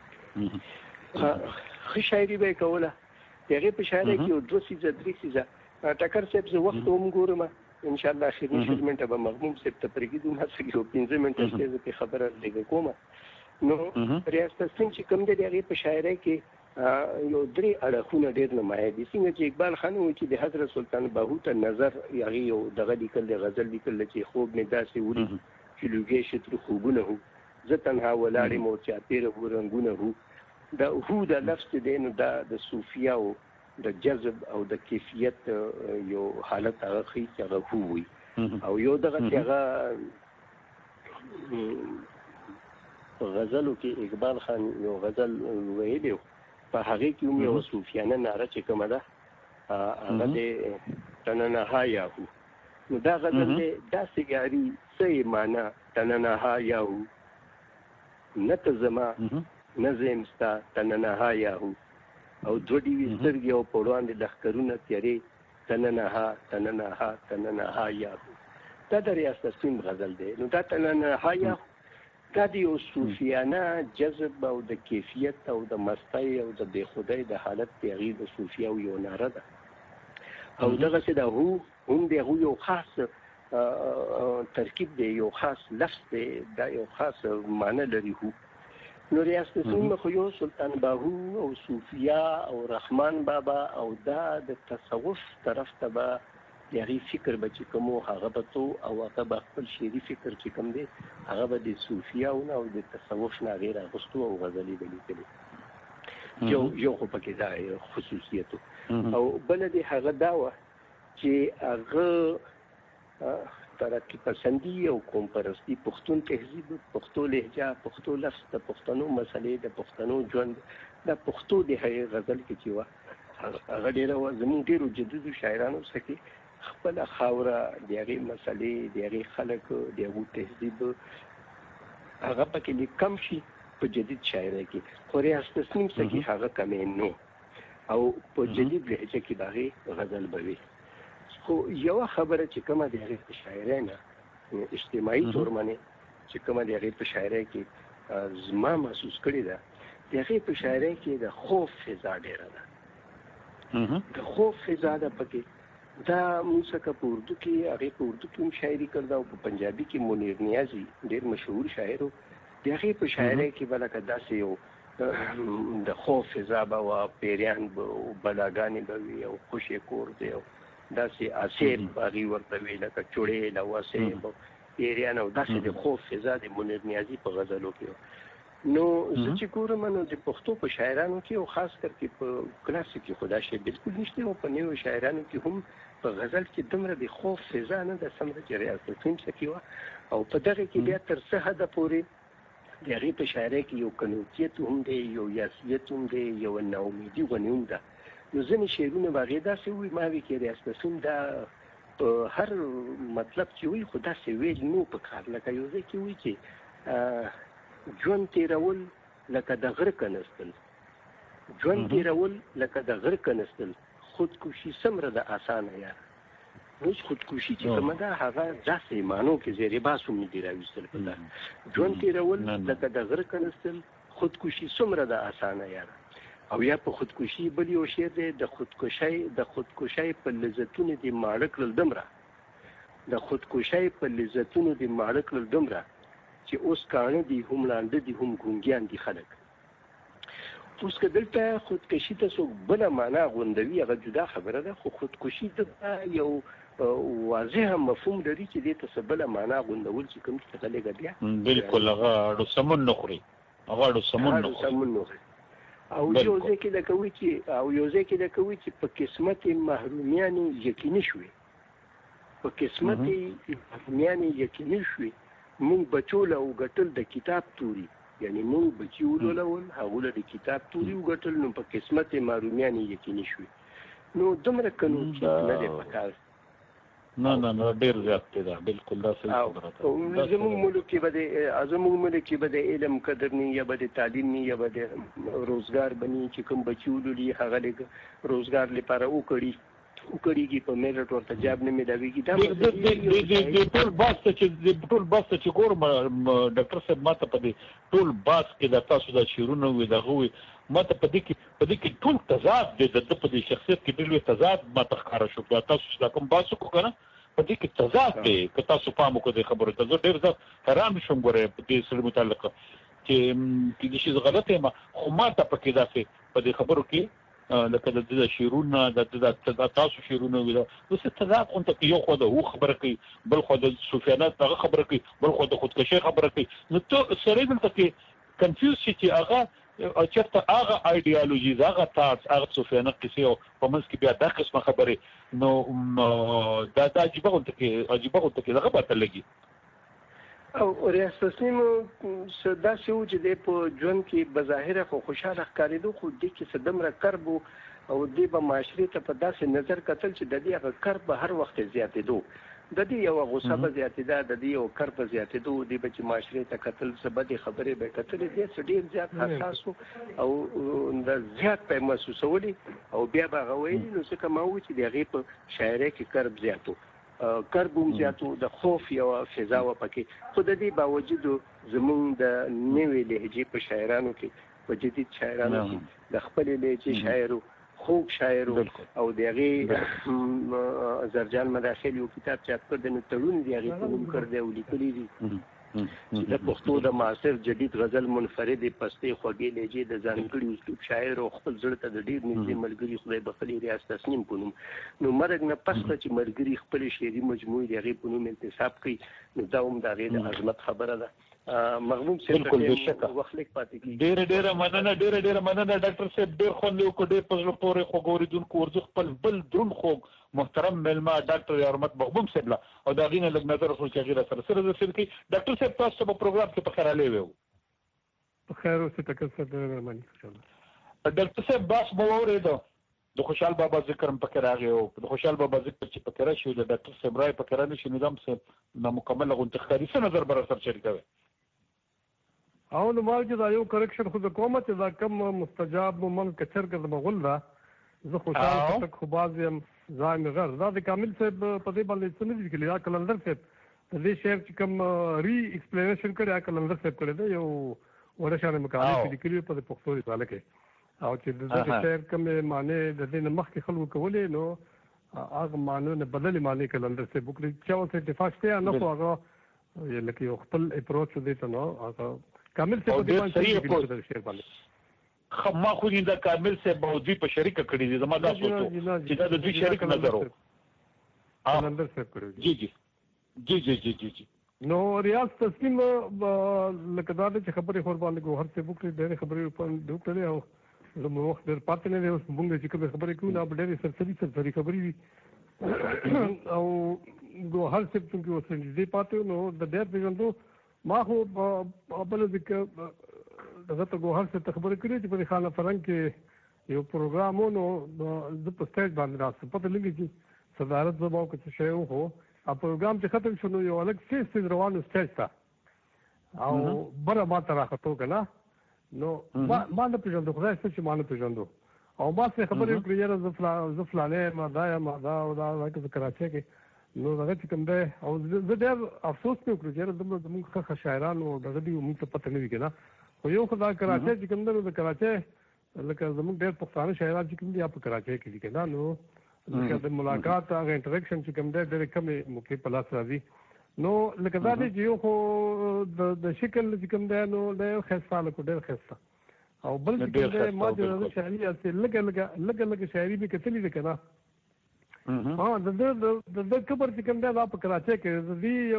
ښه شاعري به یې کوله. د هغې په شاعرۍ کې یو دوه څیزه درې څیزه ټکر صاحب زه وخت هم ګورم انشاءالله اخرني شل منټه به مغموم صاحب ته پرېږدو، هڅه کې یو پنځه منټه شته زه پرې خبره لږه کومه. نو ریاست تسلیم چې کوم دی د هغې په شاعرۍ کې یو درې اړخونه ډېر نمایه دي. څنګه چې اقبال خان وایي چې د حضرت سلطان باهو ته نظر هغې یو دغه لیکل دی، غزل لیکل دی چې خوب مې داسې ولید چې لوګی شتري خوبونه وو، زه تنها ولاړ یم او چاپېره وو رنګونه وو. دا هو د لفظ چې دی نو دا د صوفیاو د جذب او د کیفیت یو حالت هغه ښیي چې هغه هو وي. او یو دغه چې هغه په غزلو کې اقبال خان یو غزل ویلی په هغې کې هم یو صوفیانه ناره چې کومه ده هغه دی تننها یاهو. نو دا غزل دی داسې یاري څه یې معنا تننها یاهو، نه ته زما نه زه یم ستا تننها یاهو، او دوه ډیوې سترګې او په وړاندې لښکرونه تیارې تننها تننها تننها یاهو. دا د ریاست تسلیم غزل دی. نو دا تننها یاهو دا د یو صوفیانه جذب او د کیفیت او د مستۍ او د بې خودۍ د حالت د هغې د صوفیاو یو ناره ده. او دغسې د هو هم د هغو یو خاص ترکیب دی، یو خاص لفظ دی، دا یو خاص معنی لري هو. نو ریاست تسلیم خو یو سلطان باهو او صوفیا او رحمان بابا او دا د تصوف طرف ته به د هغې فکر به چې کوم و هغه به تو او هغه به خپل شعري فکر چې کوم دی هغه به د صوفیاو نه او د تصوف نه هغې راغوستو او غزلې به لیکلې. یو یو خو پکې دا خصوصیت و. او بله د هغه دا وه چې هغه ترقي پسندي او قوم پرستي، پښتون تهذیب، پښتو لهجه، پښتو لفظ، د پښتنو مسلې، د پښتنو ژوند، دا پښتو د هغې غزل کې چې وه هغه ډېره وه. زموږ ډېرو جدیدو شاعرانو څخه کې خپله خاوره، د هغې مسلې، د هغې خلک، د هغو تهذیب هغه پکې لیک کم شي په جدید شاعرۍ کې. خو ریاست تسلیم څخه کې هغه کمې نو او په جدید لهجه کې د هغې غزل به وي. خو یوه خبره چې کومه د هغې په شاعرۍ نه اجتماعي طور باندې چې کومه د هغې په شاعرۍ کې زما محسوس کړې ده، د هغې په شاعرۍ کې د خوف فضا ډېره ده. د خوف فضا ده پکې. دا موږ څخه په اردو کې هغې په اردو کې هم شاعري کړې او په پنجابي کې منیر نیازي ډېر مشهور شاعر و، د هغې په شاعرۍ کې به لکه داسې یو د خوف فضا به وه، پیریان به و، بلاګانې به وي او خوشې کور دی او داسې آسیب هغې ورته وي لکه چوړې لواسیب او پیریان او داسې د خوف فضا د منیر نیازي په غزلو کې. نو زه چې ګورم نو د پښتو په شاعرانو کې او خاص کر کې په کلاسیک کې خو دا شی بلکل نشته او په نویو شاعرانو کې هم په غزل کې دومره د خوف فضا نه ده څومره چې ریاست تسلیم څخه وه. او په دغه کې بیا تر څه حده پورې د هغې په شاعرۍ کې یو کنوتیت هم دی، یو یاسیت هم دی، یو ناامیدي غوندې هم ده. نو ځینې شعرونه به هغې داسې وي ما وي کې ریاست تسلیم دا په هر مطلب چې وي خو داسې ویل نو په کار لکه یو ځای کې وي چې ژوند تېرول لکه د غره کنستل، ژوند تیرول لکه د غره کنستل، خودکشي څومره د اسانه یاره. اوس خودکشي چې کومه ده هغه داسې معنو کې زیری باسو نه دی راوستل په ده. ژوند تیرول لکه د غره کنستل، خودکشي څومره د اسانه یاره. او یا په خودکشي بل یو شی دی د خودکشي د خودکشي په لذتونو دی ماړه کړل دمره، د خودکشي په لذتونو دی ماړه کړل دمره چې اوس کانه دی هم لاندې دی هم ګونګیان دي خلک. اوس که دلته خودکشي ته څوک بله معنا غوندوي هغه جدا خبره ده، خو خودکشي ته یو واضح مفهوم لري چې دې ته څه بله معنا غوندول چې کوم څه لږه بیا بالکل هغه اړو سمون نه خوري، هغه اړو سمون نه خوري. او یو ځای کې دا کوي چې او یو ځای کې دا کوي چې په قسمت محرومیانې یقیني شوي، په قسمت محرومیانې یقیني شوي، مونږ بچول او ګټل د کتاب توري، یعنی مونږ بچي ولولول هغه د کتاب توري وګټل، نو په قسمت محرومیانې یقیني شوي. نو دومره قانون نه دی پکار. نه نه نه ډېر زیات دی دا، بالکل دا صحیح خبره ده. زموږ ملک کې به د زموږ ملک کې به د علم قدر نه یا به د تعلیم نه یا به د روزګار بني چې کوم بچي ولولي هغه لږ روزګار لپاره وکړي وکړيږي په میرټ ورته جاب نه ملاويږي. دا ټول باس ته چې ټول باس ته چې ګورم ډاکټر صاحب ماته په دې ټول باس کې د تاسو د شیرونو وي دغه وي ماته په دې کې په دې کې ټول تضاد دی د په دې شخصیت کې ډېر تضاد ماته ښکاره شو. تاسو چې کوم باس کو کنه په دې کې تضاد دی که تاسو پام وکړئ خبرو ته. زه ډېر زه حیران شوم ګوره په دې سره متعلق چې کېدای شي زه غلط یم، خو ماته پکې داسې په دې خبرو کې لکه د شیرونه د تاسو شیرونه وي داسې تضاد غونته یو خو د هو خبره کوي، بل خو د سفیانات دغه خبره کوي، بل خو د خودکشي خبره کوي. نو ته سړی دلته کې کنفیوز شي چې هغه چېرته هغه ایډیالوژیز هغه تاټس هغه سفیانات کیسې او په منځ کې بیا دا قسمه خبرې نو دا دا عجیبه غونته کې عجیبه غونته کې دغه پته لګي. او ریاست تسلیم دا شو چې د په ژوند کې بظاهره خو خوشاله ښکارېدو، خو دې کې څه دومره کرب او دې به معاشرې ته په داسې نظر کتل چې د دې هغه کرب به هر وخت زیاتېدو، د دې یو غوسه به زیاتېده، د دې یو کرب به زیاتېدو، دې به چې معاشرې ته کتل څه بدې خبرې به کتلې، دې څه ډېر زیات حساس او د زیات په محسوسولي او بیا به هغه ویلي. نو ځکه ما وویل چې د هغې په شاعرۍ کې کرب زیاتو کرب هم زیاتو، د خوف یوه فضا وه پکې. خو د دې باوجود زمونږ د نوې لهجې په شاعرانو کې په جدید شاعرانو کې د خپلې لهجې شاعرو خوږ شاعرو او د هغې زرجان مداخل یو کتاب چاپ کړ دی، نو تړون د هغې په نوم کړ دی او لیکلي دي چې د پښتو د معاصر جدید غزل منفرد پستې خوږې لهجې د ځانګړي اسلوب شاعر او خپل زړه ته د ډېر نږدې ملګري خدای بخښلي ریاض تسنیم په نوم. نو مرګ نه پس ته چې ملګري خپلې شعري مجموعې د هغې په نوم انتصاب کوي، نو دا هم د هغې د عظمت خبره ده. مغموم صاحب وخت لیک پاتې کېږي. ډېره ډېره مننه ډېره ډېره مننه ډاکټر صاحب، ډېر خوند یې وکړو، ډېر په زړه پورې خوږ اورېدونکو ورزو خپل بل دروند خوږ محترم مېلمه ډاکټر یارمت مغموم صاحب له او د هغې نه لږ نظر اخلو چې هغې را سره سره رسېد کوي. ډاکټر صاحب تاسو په پروګرام کې په خیر راغلی وو. په خیر اوسې ټکر سره ډېره مهرباني انشاءالله. ډاکټر صاحب بحث مو واورېده، د خوشحال بابا ذکر هم پکې راغی او د خوشحال بابا ذکر چې پکې راشي د ډاکټر صاحب رای پکې رانشي نو دا هم څه نامکمله غونته ښکاري. څه نظر به را سره شریکوئ؟ او نو ما چې دا یو کرکشن خو د کومه چې دا کم مستجاب من کچر کې د مغول دا زه خوشحال تک خو باز یم ځای مې غر دا د کامل صاحب په دې باندې څه نه دي لیکلي. دا کلندر صاحب د دې شعر چې کوم ری ایکسپلینیشن کړی کلندر صاحب کړی دی، یو وړه شانې مقالې کې لیکلي په پښتو رساله کې، او چې د دې شعر کومې معنی د دې نه مخکې خلکو کولې نو هغه معنی نه بدلې معنی کلندر صاحب وکړي. چا ورته اتفاق شته نه، خو هغه لکه یو خپل اپروچ دی ته نو هغه کامل صاحب په دې باندې خو ما خو دې دا کامل صاحب او دوی په شریکه کړي دي، زما دا سوچو چې دا د دوی شریک نظر وو. کلندر صاحب کړی جی جی جی جی جی جی جی نو ریاض تسلیم لکه دا چې خبرې خور باندې ګوهر صاحب وکړي، ډېرې خبرې په وکړلې او زموږ وخت ډېر پاتې نه دی. اوس موږ چې کومې خبرې کوو نو ډېرې سرسري سرسري خبرې وي او ګوهر صاحب چې اوس نږدې پاتې نو د ډېر پېژندو ما خو بل ذکر دغه ته ګوهر صاحب ته خبرې کړې چې په خانه فرنګ کې یو پروګرام و نو زه په سټیج باندې راستم، پته لګي چې صدارت زما او که څه شی و، خو پروګرام چې ختم شو نو یو الګ سټیج سټیج روانو سټیج ته او بره ما ته راختو که نه نو ما ما نه پیژندو خدای څه چې ما نه پیژندو او ما څه خبرې وکړې یاره زه فلا زه فلانې ما دا یم دا او دا لکه کراچۍ کې نو هغه چې کوم دی او زه ډېر افسوس پې وکړو چې یاره دومره زموږ ښه ښه شاعران او دغه دي موږ ته پته نه وي که نه خو یو خو دا کراچۍ چې کوم دی نو د کراچۍ لکه زموږ ډېر پښتانه شاعران چې کوم دي یا په کراچۍ کې دي که نه نو لکه د ملاقات هغه انټریکشن چې کوم دی ډېرې کمې موقعې په لاس راځي نو لکه دا دی چې یو خو د شکل چې کوم دی نو ډېر ښایسته لکه ډېر ښایسته او بل چې کوم دی ما چې شاعري هسې لږه لږه لږه لږه شاعري مې کتلې ده که نه ها د ده د ده قبر چې کوم دی دا په کراچۍ کې د دې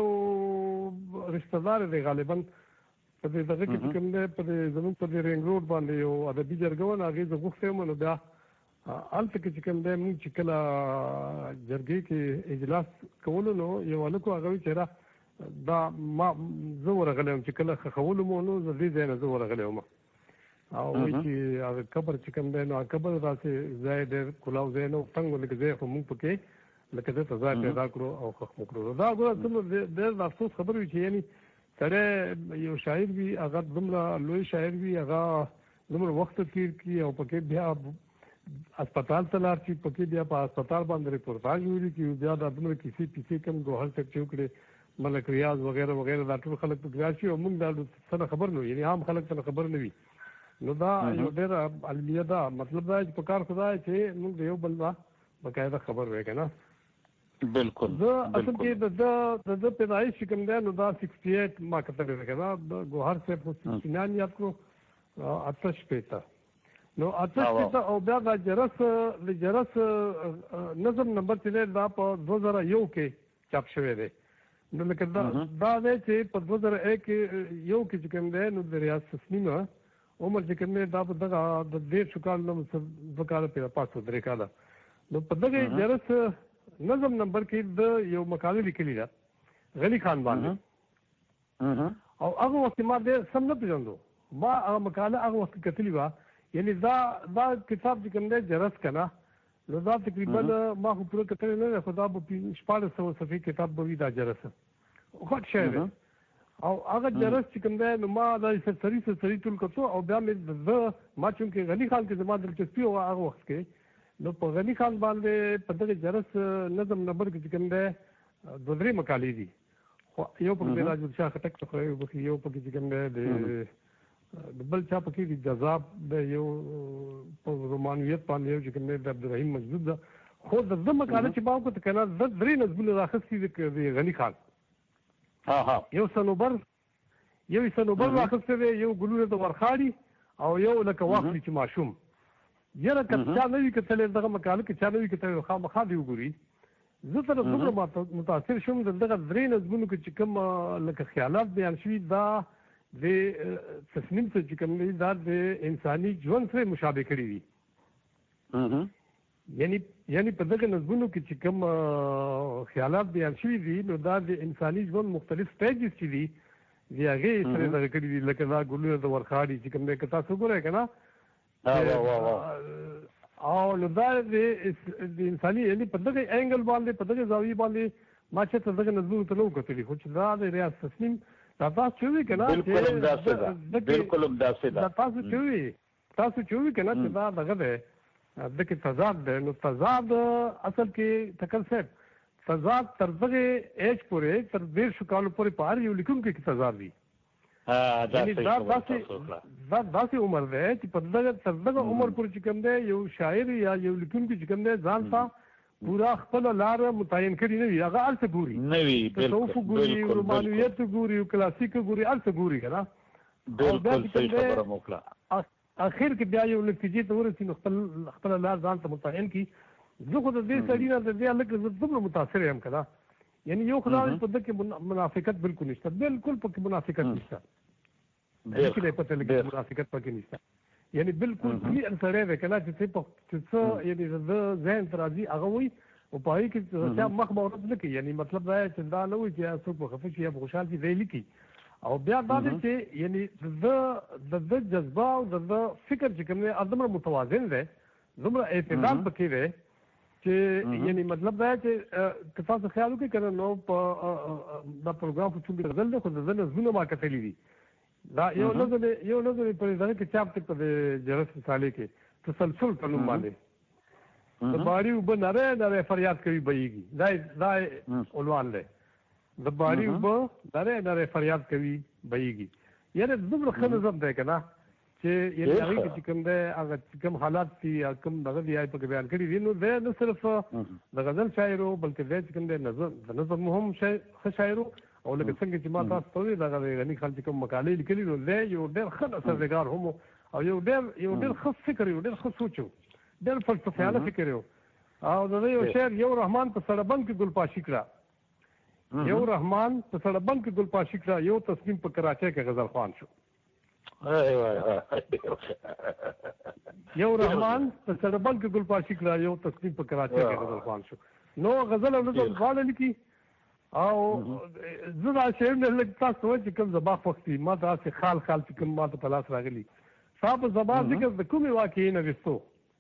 یو رشته دار دی غالبا په دې دغه کې چې کوم دی په دې زموږ په دې رینګ روډ باندې یو ادبي جرګه وه نو هغې زه غوښتی یم نو بیا هلته کې چې کوم دی مونږ چې کله جرګې کې اجلاس کولو نو یو هلک و هغه وایي چې را دا ما زه ورغلی یم چې کله ښخولو مو نو زه دې ځای نه زه ورغلی وم او وایي چې هغه قبر چې کوم دی نو هغه قبر داسې ځای ډېر کلاو ځای نه و تنګ و لکه ځای خو مونږ پکې لکه دې ته ځای پیدا کړو او ښخ مو کړو دا ګوره څومره ډېر د افسوس خبر وي چې یعنې سړی یو شاعر وي هغه دومره لوی شاعر وي هغه دومره وخت تېر کړي او پکې بیا اسپتال ته لاړ شي پکې بیا په اسپتال باندې ریپورتاژ ویلي چې بیا دا دومره کیسې پیسې کم ګوهر صاحب چې وکړې ملک ریاض وغیره وغیره دا ټول خلک پکې راشي او موږ دا څه نه خبر نه وي یعنې عام خلک ته خبر نه وي نو دا یو ډېره علمیه ده مطلب دا چې په کار خو دا چې موږ د یو بل نه باقاعده خبر وی که نه بالکل زه اصل کې د ده د ده پیدایش چې کوم دی نو دا سکسټي ایټ ما کتلی ده که نه د ګوهر صاحب خو سکسټي ناین یاد کړو اته شپېته نو اته شپېته او بیا دا جرس د جرس نظم نمبر چې دی دا په دوه زره یو کې چاپ شوی دی نو لکه دا دا دی چې په دوه زره یک یو کې چې کوم دی نو د ریاض تسنیم عمر چې کوم دی دا په دغه د دېرشو کال نه دوه کاله پېره پاس و درې کاله نو په دغه جرس نظم نمبر کې د یو مقاله لیکلې ده غني خان باندې او هغه وخت ما ډېر سم نه پېژندو ما هغه مقاله هغه وخت کتلې وه یعنی دا دا کتاب چې کوم دی جرس که نه نو دا تقریبا ما خو پوره کتلی نه دی خو دا به شپاړس سوه صفحې کتاب به وي دا جرس غټ شی دی او هغه جرس چې کوم دی نو ما دا سرسري سرسري ټول کتو او بیا مې زه ما چونکې غني خان کې زما دلچسپي وه هغه وخت کې نو په غني خان باندې په دغه جرس نظم نمبر کې چې کوم دی دوه درې مقالې دي خو یو پکې راجل شاه خټک ته خدای وبخښي یو پکې چې کوم دی د د بل چا پکې دي جذاب د یو په رومانویت باندې یو چې کوم دی د عبدالرحیم مجدود ده خو د ده مقاله چې ما وکړه که نه زه درې نظمونه راخیستي دي د غني خان یو صنوبر یو صنوبر راخیستی دی یو ګلونه د ورخاړي او یو لکه واخلي چې ماشوم یاره که چا نه وي کتلی دغه مقاله که چا نه وي کتلی خامخا دې وګوري زه تر دومره متاثر شوم د دغه درې نظمونو کې چې کوم لکه خیالات بیان شوي دا د تسنیم څه چې کوم دی دا د انساني ژوند سره مشابه کړي دي یعنی یعنی په دغه نظمونو کې چې کوم خیالات بیان شوي دي نو دا د انساني ژوند مختلف سټیجز چې دي د هغې سره دغه کړي دي لکه دا ګلونه د ورخاړي چې کوم دی که تاسو ګورئ که نه او نو دا د انساني یعنی په دغه اینګل باندې په دغه زاویې باندې ما چې ته دغه نظمونو ته نه و کتلي خو چې دا د ریاض تسنیم دا تاسو چې وي که نه بالکل همداسې ده بالکل همداسې ده دا تاسو چې وي تاسو چې وي که نه چې دا دغه دی دغه تضاد دی نو تضاد اصل کې ټکر صاحب تضاد تر دغه ایج پورې تر دېرشو کالو پورې په هر یو لیکونکي کې تضاد وي دا داسې عمر دی چې په دغه تر دغه عمر پورې چې کوم دی یو شاعر یا یو لیکونکی چې کوم دی ځان ته پورا خپل لار متعین کړي نه وي هغه هلته ګوري نه وي تصوف ګوري رومانویت ګوري کلاسیک ګوري هلته ګوري که نه بالکل صحیح خبره مو وکړه اخر کې بیا یو نتیجې ته ورسي نو خپل خپله لار ځان ته متعین کړي زه خو د دې سړي نه د دې هلک زه دومره متاثر یم که نه یعنی یو خو دا په ده کې منافقت بالکل نشته بالکل پکې منافقت نشته بالکل یې پته لګي منافقت پکې نشته یعنی بالکل کلیر سړی دی که نه چې څه یعنی د ذهن ته راځي هغه وایي او په هغې کې چا مخ مورد نه کوي یعنی مطلب دا چې دا نه وایي چې څوک به خفه شي یا به خوشحال شي دی لیکي او بیا دا دی چې یعنی د ده جذبه او د ده فکر چې کوم دی دومره متوازن دی دومره اعتدال پکې دی چې یعنی مطلب دا چې که تاسو خیال وکړئ که نه نو په دا پروګرام خو چونکې غزل دی خو د ده نظمونه ما کتلي دي دا یو نظر یو نظر په دغه کې چاپ ته په جرس رساله کې تسلسل په نوم باندې د باری وب نره نره فریاد کوي بېږي دا دا عنوان دی د باری وب نره نره فریاد کوي بېږي یاره دومره ښه نظم دی که نه چې یعنې هغې کې چې کوم دی هغه کوم حالات دي کوم دغه دی پکې بیان کړي دي نو دی نه صرف د غزل شاعر و بلکې دی چې کوم دی نظم د نظم هم ښه شاعر و او لکه څنګه چې ما تاسو ته وویل دغه غني خان چې کوم مقالې لیکلي نو دی یو ډېر ښه اثرنګار هم او یو ډېر یو ډېر ښه فکر یو ډېر ښه سوچ و ډېر فلسفیانه فکر و او د یو شعر یو رحمان په سړبند کې ګلپاشي کړه یو رحمان په سړبند کې ګلپاشي کړه یو تصمیم په کراچۍ کې غزل خوان شو یو رحمان په سړبند کې ګلپاشي کړه یو تصمیم په کراچۍ کې غزل خوان شو نو غزل او نظم دواړه لیکي او زه دا شعر نه لږ تاسو وایي چې کوم زما خوښ دي ما داسې خال خال چې کوم ما ته په لاس راغلي ستا په زما ذکر د کومې واقعې نه ویستو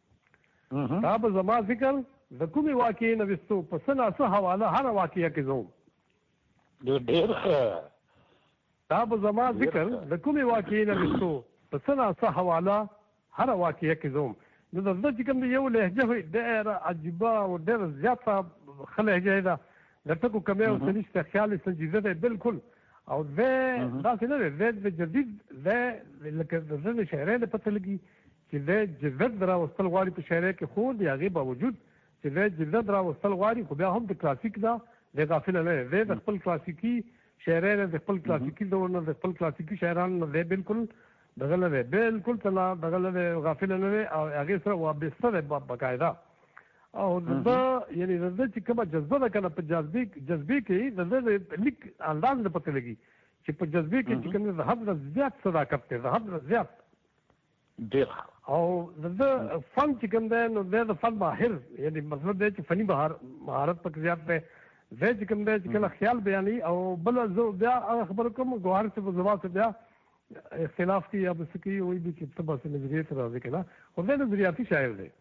ستا په زما ذکر د کومې واقعې نه ویستو په څه ناڅه حواله هره واقعه کې ځو ډېر ښه دا به زما ذکر د کومې واقعې نه ویستو په څه ناڅه حواله هره واقعه کې ځوم نو د ده چې کوم دی یو لهجه وي ډېره عجیبه او ډېره زیاته ښه لهجه ده د ټکو کمی او څه نشته خیال یې سنجیده دی بالکل او دی داسې نه دی دی د جدید دی لکه د ده د شاعرۍ نه پته لګي چې دی جدت راوستل غواړي په شاعرۍ کې خو د هغې باوجود چې دی جدت راوستل غواړي خو بیا هم د کلاسیک ده دی غافله نه دی د خپل کلاسیکي شاعرۍ نه د خپل کلاسیکي دور نه د خپل کلاسیکي شاعرانو نه دی بالکل دغه نه دی بالکل تلا دغه نه دی غافله نه دی او هغې سره وابسته دی باقاعده او د ده یعنې د ده چې کومه جذبه ده که نه په جذبې جذبې کې د ده د لیک انداز نه پته لګي چې په جذبې کې چې کوم دی د حد نه زیات صداقت دی د حد نه زیات ډېر او د ده فن چې کوم دی نو دی د فن ماهر یعنې مطلب دی چې فني مهارت پکې زیات دی دی چې کوم دی چې کله خیال بیانوي او بله زه بیا هغه خبره کوم ګوهر صاحب زما سره بیا اختلاف کوي یا به څه کوي وایي دي چې ته بس نظریې ته راځې که نه خو دی نظریاتي شاعر دی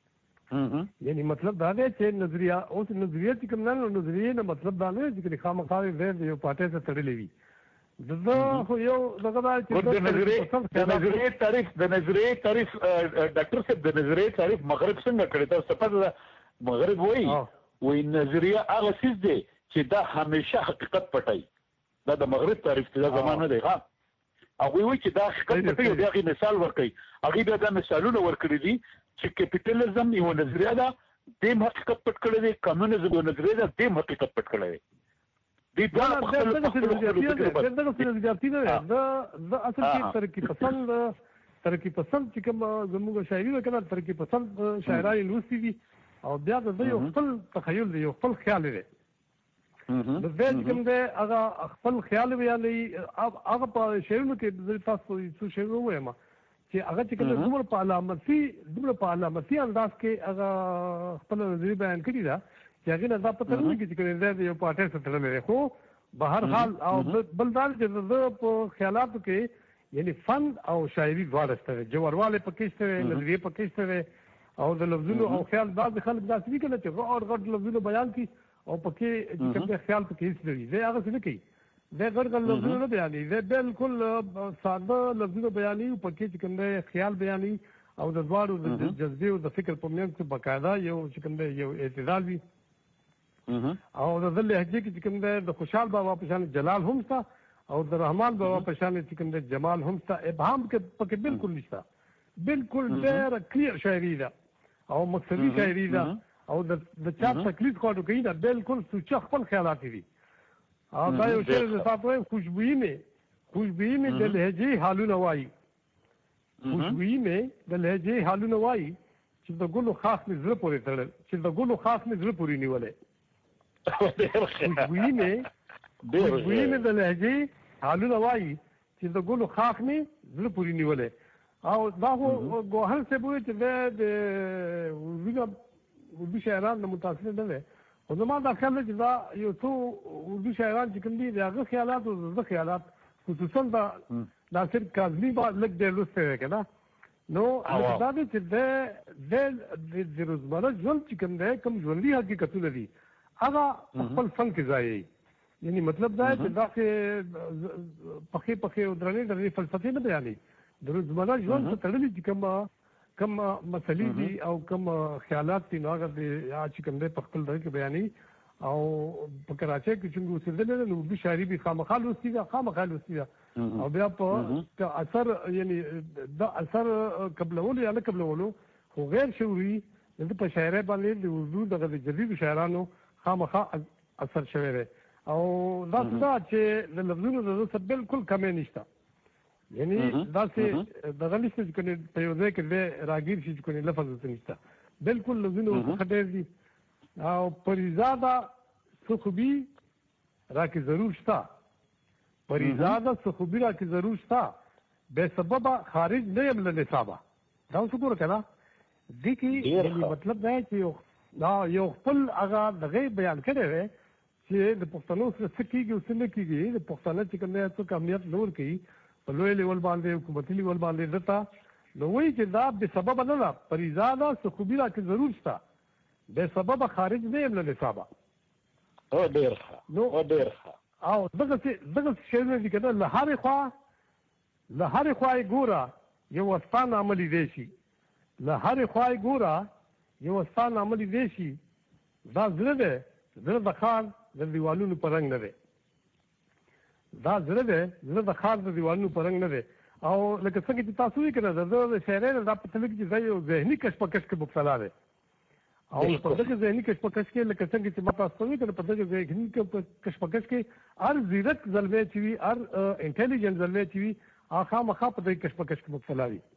یعنی مطلب دا دی چې نظریه اوس نظریه چې کوم نه نظریې نه مطلب دا نه چې خامخا دی د یو پارټۍ سره تړلې وي د ده خو یو دغه دا چې د نظریې تعریف د نظریې تعریف ډاکټر صاحب د نظریې تعریف مغرب څنګه کړی تاسو پته ده مغرب وایي وایي نظریه هغه څیز دی چې دا همیشه حقیقت پټوي دا د مغرب تعریف دی دا زما نه دی ښه هغوی وایي چې دا حقیقت پټوي او د هغې مثال ورکوي هغوی بیا دا مثالونه ورکړي دي چې کیپیټالیزم یوه نظریه ده دې هم حقیقت پټ کړی دی کمیونیزم یوه نظریه ده دې هم حقیقت پټ کړی دی دوی دواړه په خپل دغسې نظریاتي نه دی زه اصل کې ترقي پسند ترقي پسند چې کوم زموږ شاعري ده که نه ترقي پسند شاعران یې لوستي دي او بیا د ده یو خپل تخیل دی یو خپل خیال دی د دی چې کوم دی هغه خپل خیال بیانوي هغه په شعرونو کې زه تاسو څو شعرونه ووایم چې هغه چې کوم دومره په علامتي دومره په علامتي انداز کې هغه خپل نظریه بیان کړي ده چې هغې نه دا پته نه لګي چې کوم دی د یو پارټۍ سره تړلی دی خو به هر حال او بل دا چې د ده په خیالاتو کې یعنې فن او شاعري دواړه شته دی جوړوالی پکې شته دی نظریې پکې شته دی او د لفظونو او خیال بعضې خلک داسې دي که نه چې غټ غټ لفظونه بیان کړي او پکې چې کوم دی خیال پکې هېڅ نه وي دی هغسې نه کوي دی غټ غټ لفظونه نه بیانوي دی بالکل ساده لفظونه بیانوي پکې چې کوم دی خیال بیانوي او د دواړو د جذبې او د فکر په منځ کې باقاعده یو چې کوم دی یو اعتدال وي او د ده لهجې کې چې کوم دی د خوشحال بابا په شان جلال هم شته او د رحمان بابا په شان چې کوم دی جمال هم شته ابهام کې پکې بالکل نشته بالکل ډېره کلیر شاعري ده او مقصدي شاعري ده او د چا تکلیف خواړو کوي دا بالکل سوچه خپل خیالات دي او دا یو شعر د تاسو وایم خوشبویي مې خوشبویي مې د لهجې حالونه وایي خوشبویي مې د لهجې حالونه وایي چې د ګلو خاص مې زړه پورې تړل چې د ګلو خاص مې زړه پورې نیولی خوشبویي مې خوشبویي مې د لهجې حالونه وایي چې د ګلو خاص مې زړه پورې نیولی او دا خو ګوهر صاحب وایي چې دی د اردو اردو شاعران نه متاثر نه دی خو زما دا خیال دی چې دا یو څو اردو شاعران چې کوم دي د هغه خیالات او د ده خیالات خصوصا دا ناصر کاظمي به لږ ډېر لوستی دی که نه نو دا دی چې دی د روزمره ژوند چې کوم دی کوم ژوندي حقیقتونه دي هغه خپل فن کې ځایوي یعنی مطلب دا چې دا چې پخې پخې او درنې درنې فلسفې نه بیانې د روزمره ژوند سره تړلې چې کوم کوم مسلې دي او کوم خیالات دي نو هغه د چې کوم دی په خپل ځای کې بیانې او په کراچۍ کې چې موږ اوسېدلې نو اردو شاعري به خامخا لوستي ده خامخا لوستي ده او بیا په اثر یعنی دا اثر قبلولو یا نه قبلولو خو غیر شعوري د په شاعرۍ باندې د اردو دغه د جدیدو شاعرانو خامخا اثر شوی دی او دا څه چې د لفظونو د څه بالکل کمې نشته یعنی دا چې دغه نشته چې کنه په یو ځای کې د راګیر شي چې کنه لفظ څه نشته بالکل لفظونه خټیر دي او پریزاده سخبی راکې ضرور شته پریزاده سخبی راکې ضرور شته به سبب خارج نه یم له نصابه دا څه ګوره کنه دي کې مطلب دا چې یو دا یو خپل هغه دغه بیان کړی دی چې د پښتنو سره څه کېږي او څه نه کېږي د پښتانه چې کوم دی څوک امنیت نور کوي په لوی لیول باندې حکومتي لیول باندې دته نو وایي چې دا بې سببه نه ده پریزاده سخوبي راکې ضرور شته بې سببه خارج نه یم له نصابه او ډېر ښه نو ډېر ښه او دغسې دغسې شیونه دي که نه له هرې خوا له هرې خوا یې ګوره یو وسپان عمل لیدی شي له هرې خوا یې ګوره یو وسپان عمل لیدی شي دا زړه دی زړه د ښار د دیوالونو په رنګ نه دی دا زړه دی زړه د ښار د دیوالونو په رنګ نه دی او لکه څنګه چې تاسو وایي که نه د ده د شاعرۍ نه دا پته لګي چې دا یو ذهني کشمکش کې مبتلا دی او په دغه ذهني کشمکش کې لکه څنګه چې ما تاسو ته وایي که نه په دغه ذهني کشمکش کې هر ځیرک زلمی چې وي هر انټیلیجنټ زلمی چې وي هغه خامخا په دغه کشمکش کې مبتلا وي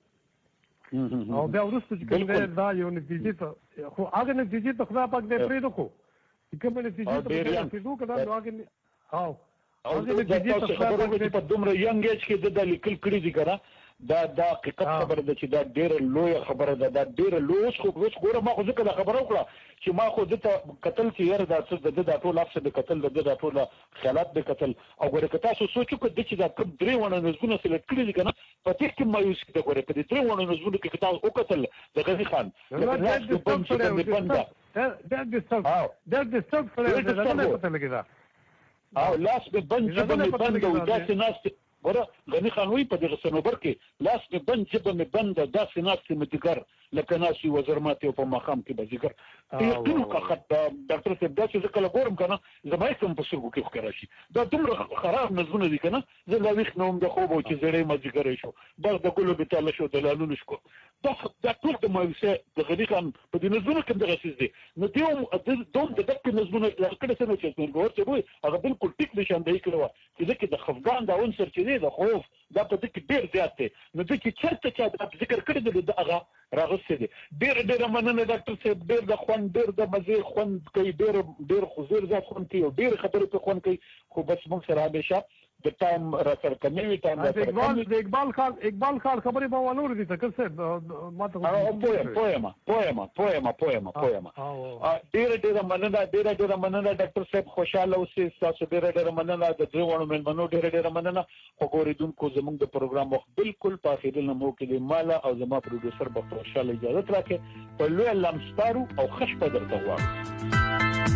او بیا وروسته چې کوم دی دا یو نتیجې ته خو هغه نتیجې ته خدای پاک دی پرېږده خو چې کومې نتیجې ته به رسېدو که نه نو هغې او او دا تاسو خبرو چې په دومره ینګ ایج کې د لیکل کړي دي کنه دا دا حقیقت خبره ده چې دا ډېره لویه خبره ده دا ډېره لوی اوس خو اوس ګوره ما خو ځکه دا خبره وکړه چې ما خو دته قتل چې یاره دا څه د ده دا ټول افسه د قتل د ده دا ټول خیالات د قتل او ګوره که تاسو سوچ وکړئ د چې دا کوم درې ونه نظمونه سلیکټ کړي دي که نه په دې کې مایوسي ده ګوره په دې درې ونه نظمونو کې که تاسو وکتل د غني خان او لاس مې بند جبه مې بند او داسې ناستې ګوره غني خان وایي په دغه صنوبر کې لاس مې بند جبه مې بند داسې ناستې مې دیګر لکه ناست وي وزر ماتې او په ماښام کې به ځیګر یقین وکړه ډاکټر صاحب دا چې زه کله ګورم که نه زما هېڅ هم په سترګو کې ښکاره شي دا دومره خراب نظمونه دي که نه زه لا ویښ نه وم د خوب او چې زړی مازدیګری شو باغ د ګلو بېتاله شو د لالونو شکو دا دا ټول د مایوسۍ د غني خان په دې نظمونو کې هم دغه څیز دی نو دې هم دوم د دقې نظمونه کړی څه نه چې اسماعیل صاحب وایي هغه بالکل ټیک نشاندهي کړې وه چې دې کې د خفګان دا عنصر چې دی د خوف دا په دې کې ډېر زیات دی نو دې کې چېرته چا دا ذکر کړی دی د هغه راغوستی دی ډېره ډېره مننه ډاکټر صاحب ډېر د خوند ډېر د مزې خوند کوي ډېر ډېر خو زیر زیات خوند کوي او ډېرې خبرې پرې خوند کوي خو بس موږ سره همیشه د ټایم را سره کمې وي ټایم را سره کمې د اقبال خان اقبال خان خبرې به ونورې دي ټکر صاحب ما ته پوهیم پوهیم پوهیم پوهیم پوهیم پوهیم ډېره ډېره مننه ډېره ډېره مننه ډاکټر صاحب خوشحاله اوسئ ستاسو ډېره ډېره مننه د درې واړو مېلمنو ډېره ډېره مننه خو اورېدونکو زموږ د پروګرام وخت بالکل په اخېدل نه مو کې دی ماله او زما پروډیوسر به خوشحاله اجازت راکړي په لوی الله م سپارو او ښه شپه درته غواړو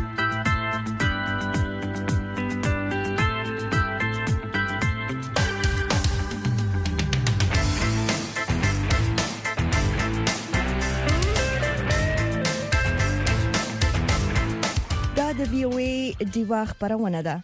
د وی او ای دیوا خبرونه ده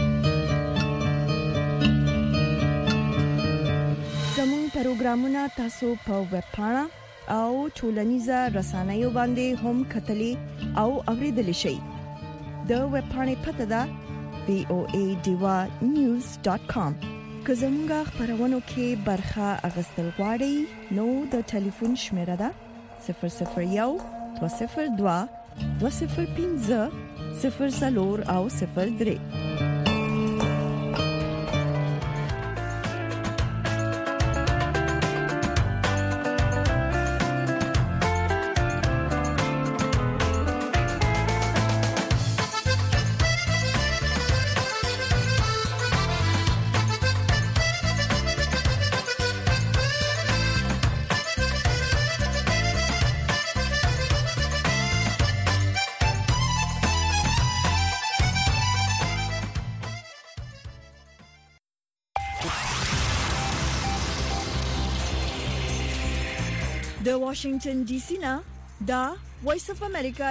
زموږ پروګرامونه تاسو په ویب پاڼه او ټولنیزه رسنیو باندې هم کتلی او اوریدلی شئ د ویب پاڼې پته ده وی او ای دیوا نیوز ډاٹ کام که زموږ خبرونو کې برخه اغستل غواړئ نو د ټلیفون شمیره ده صفر صفر یو دو صفر دو دو صفر پنځه صفر سلور او صفر درې د واشنگټن ډي سي نه دا وایس اف امریکا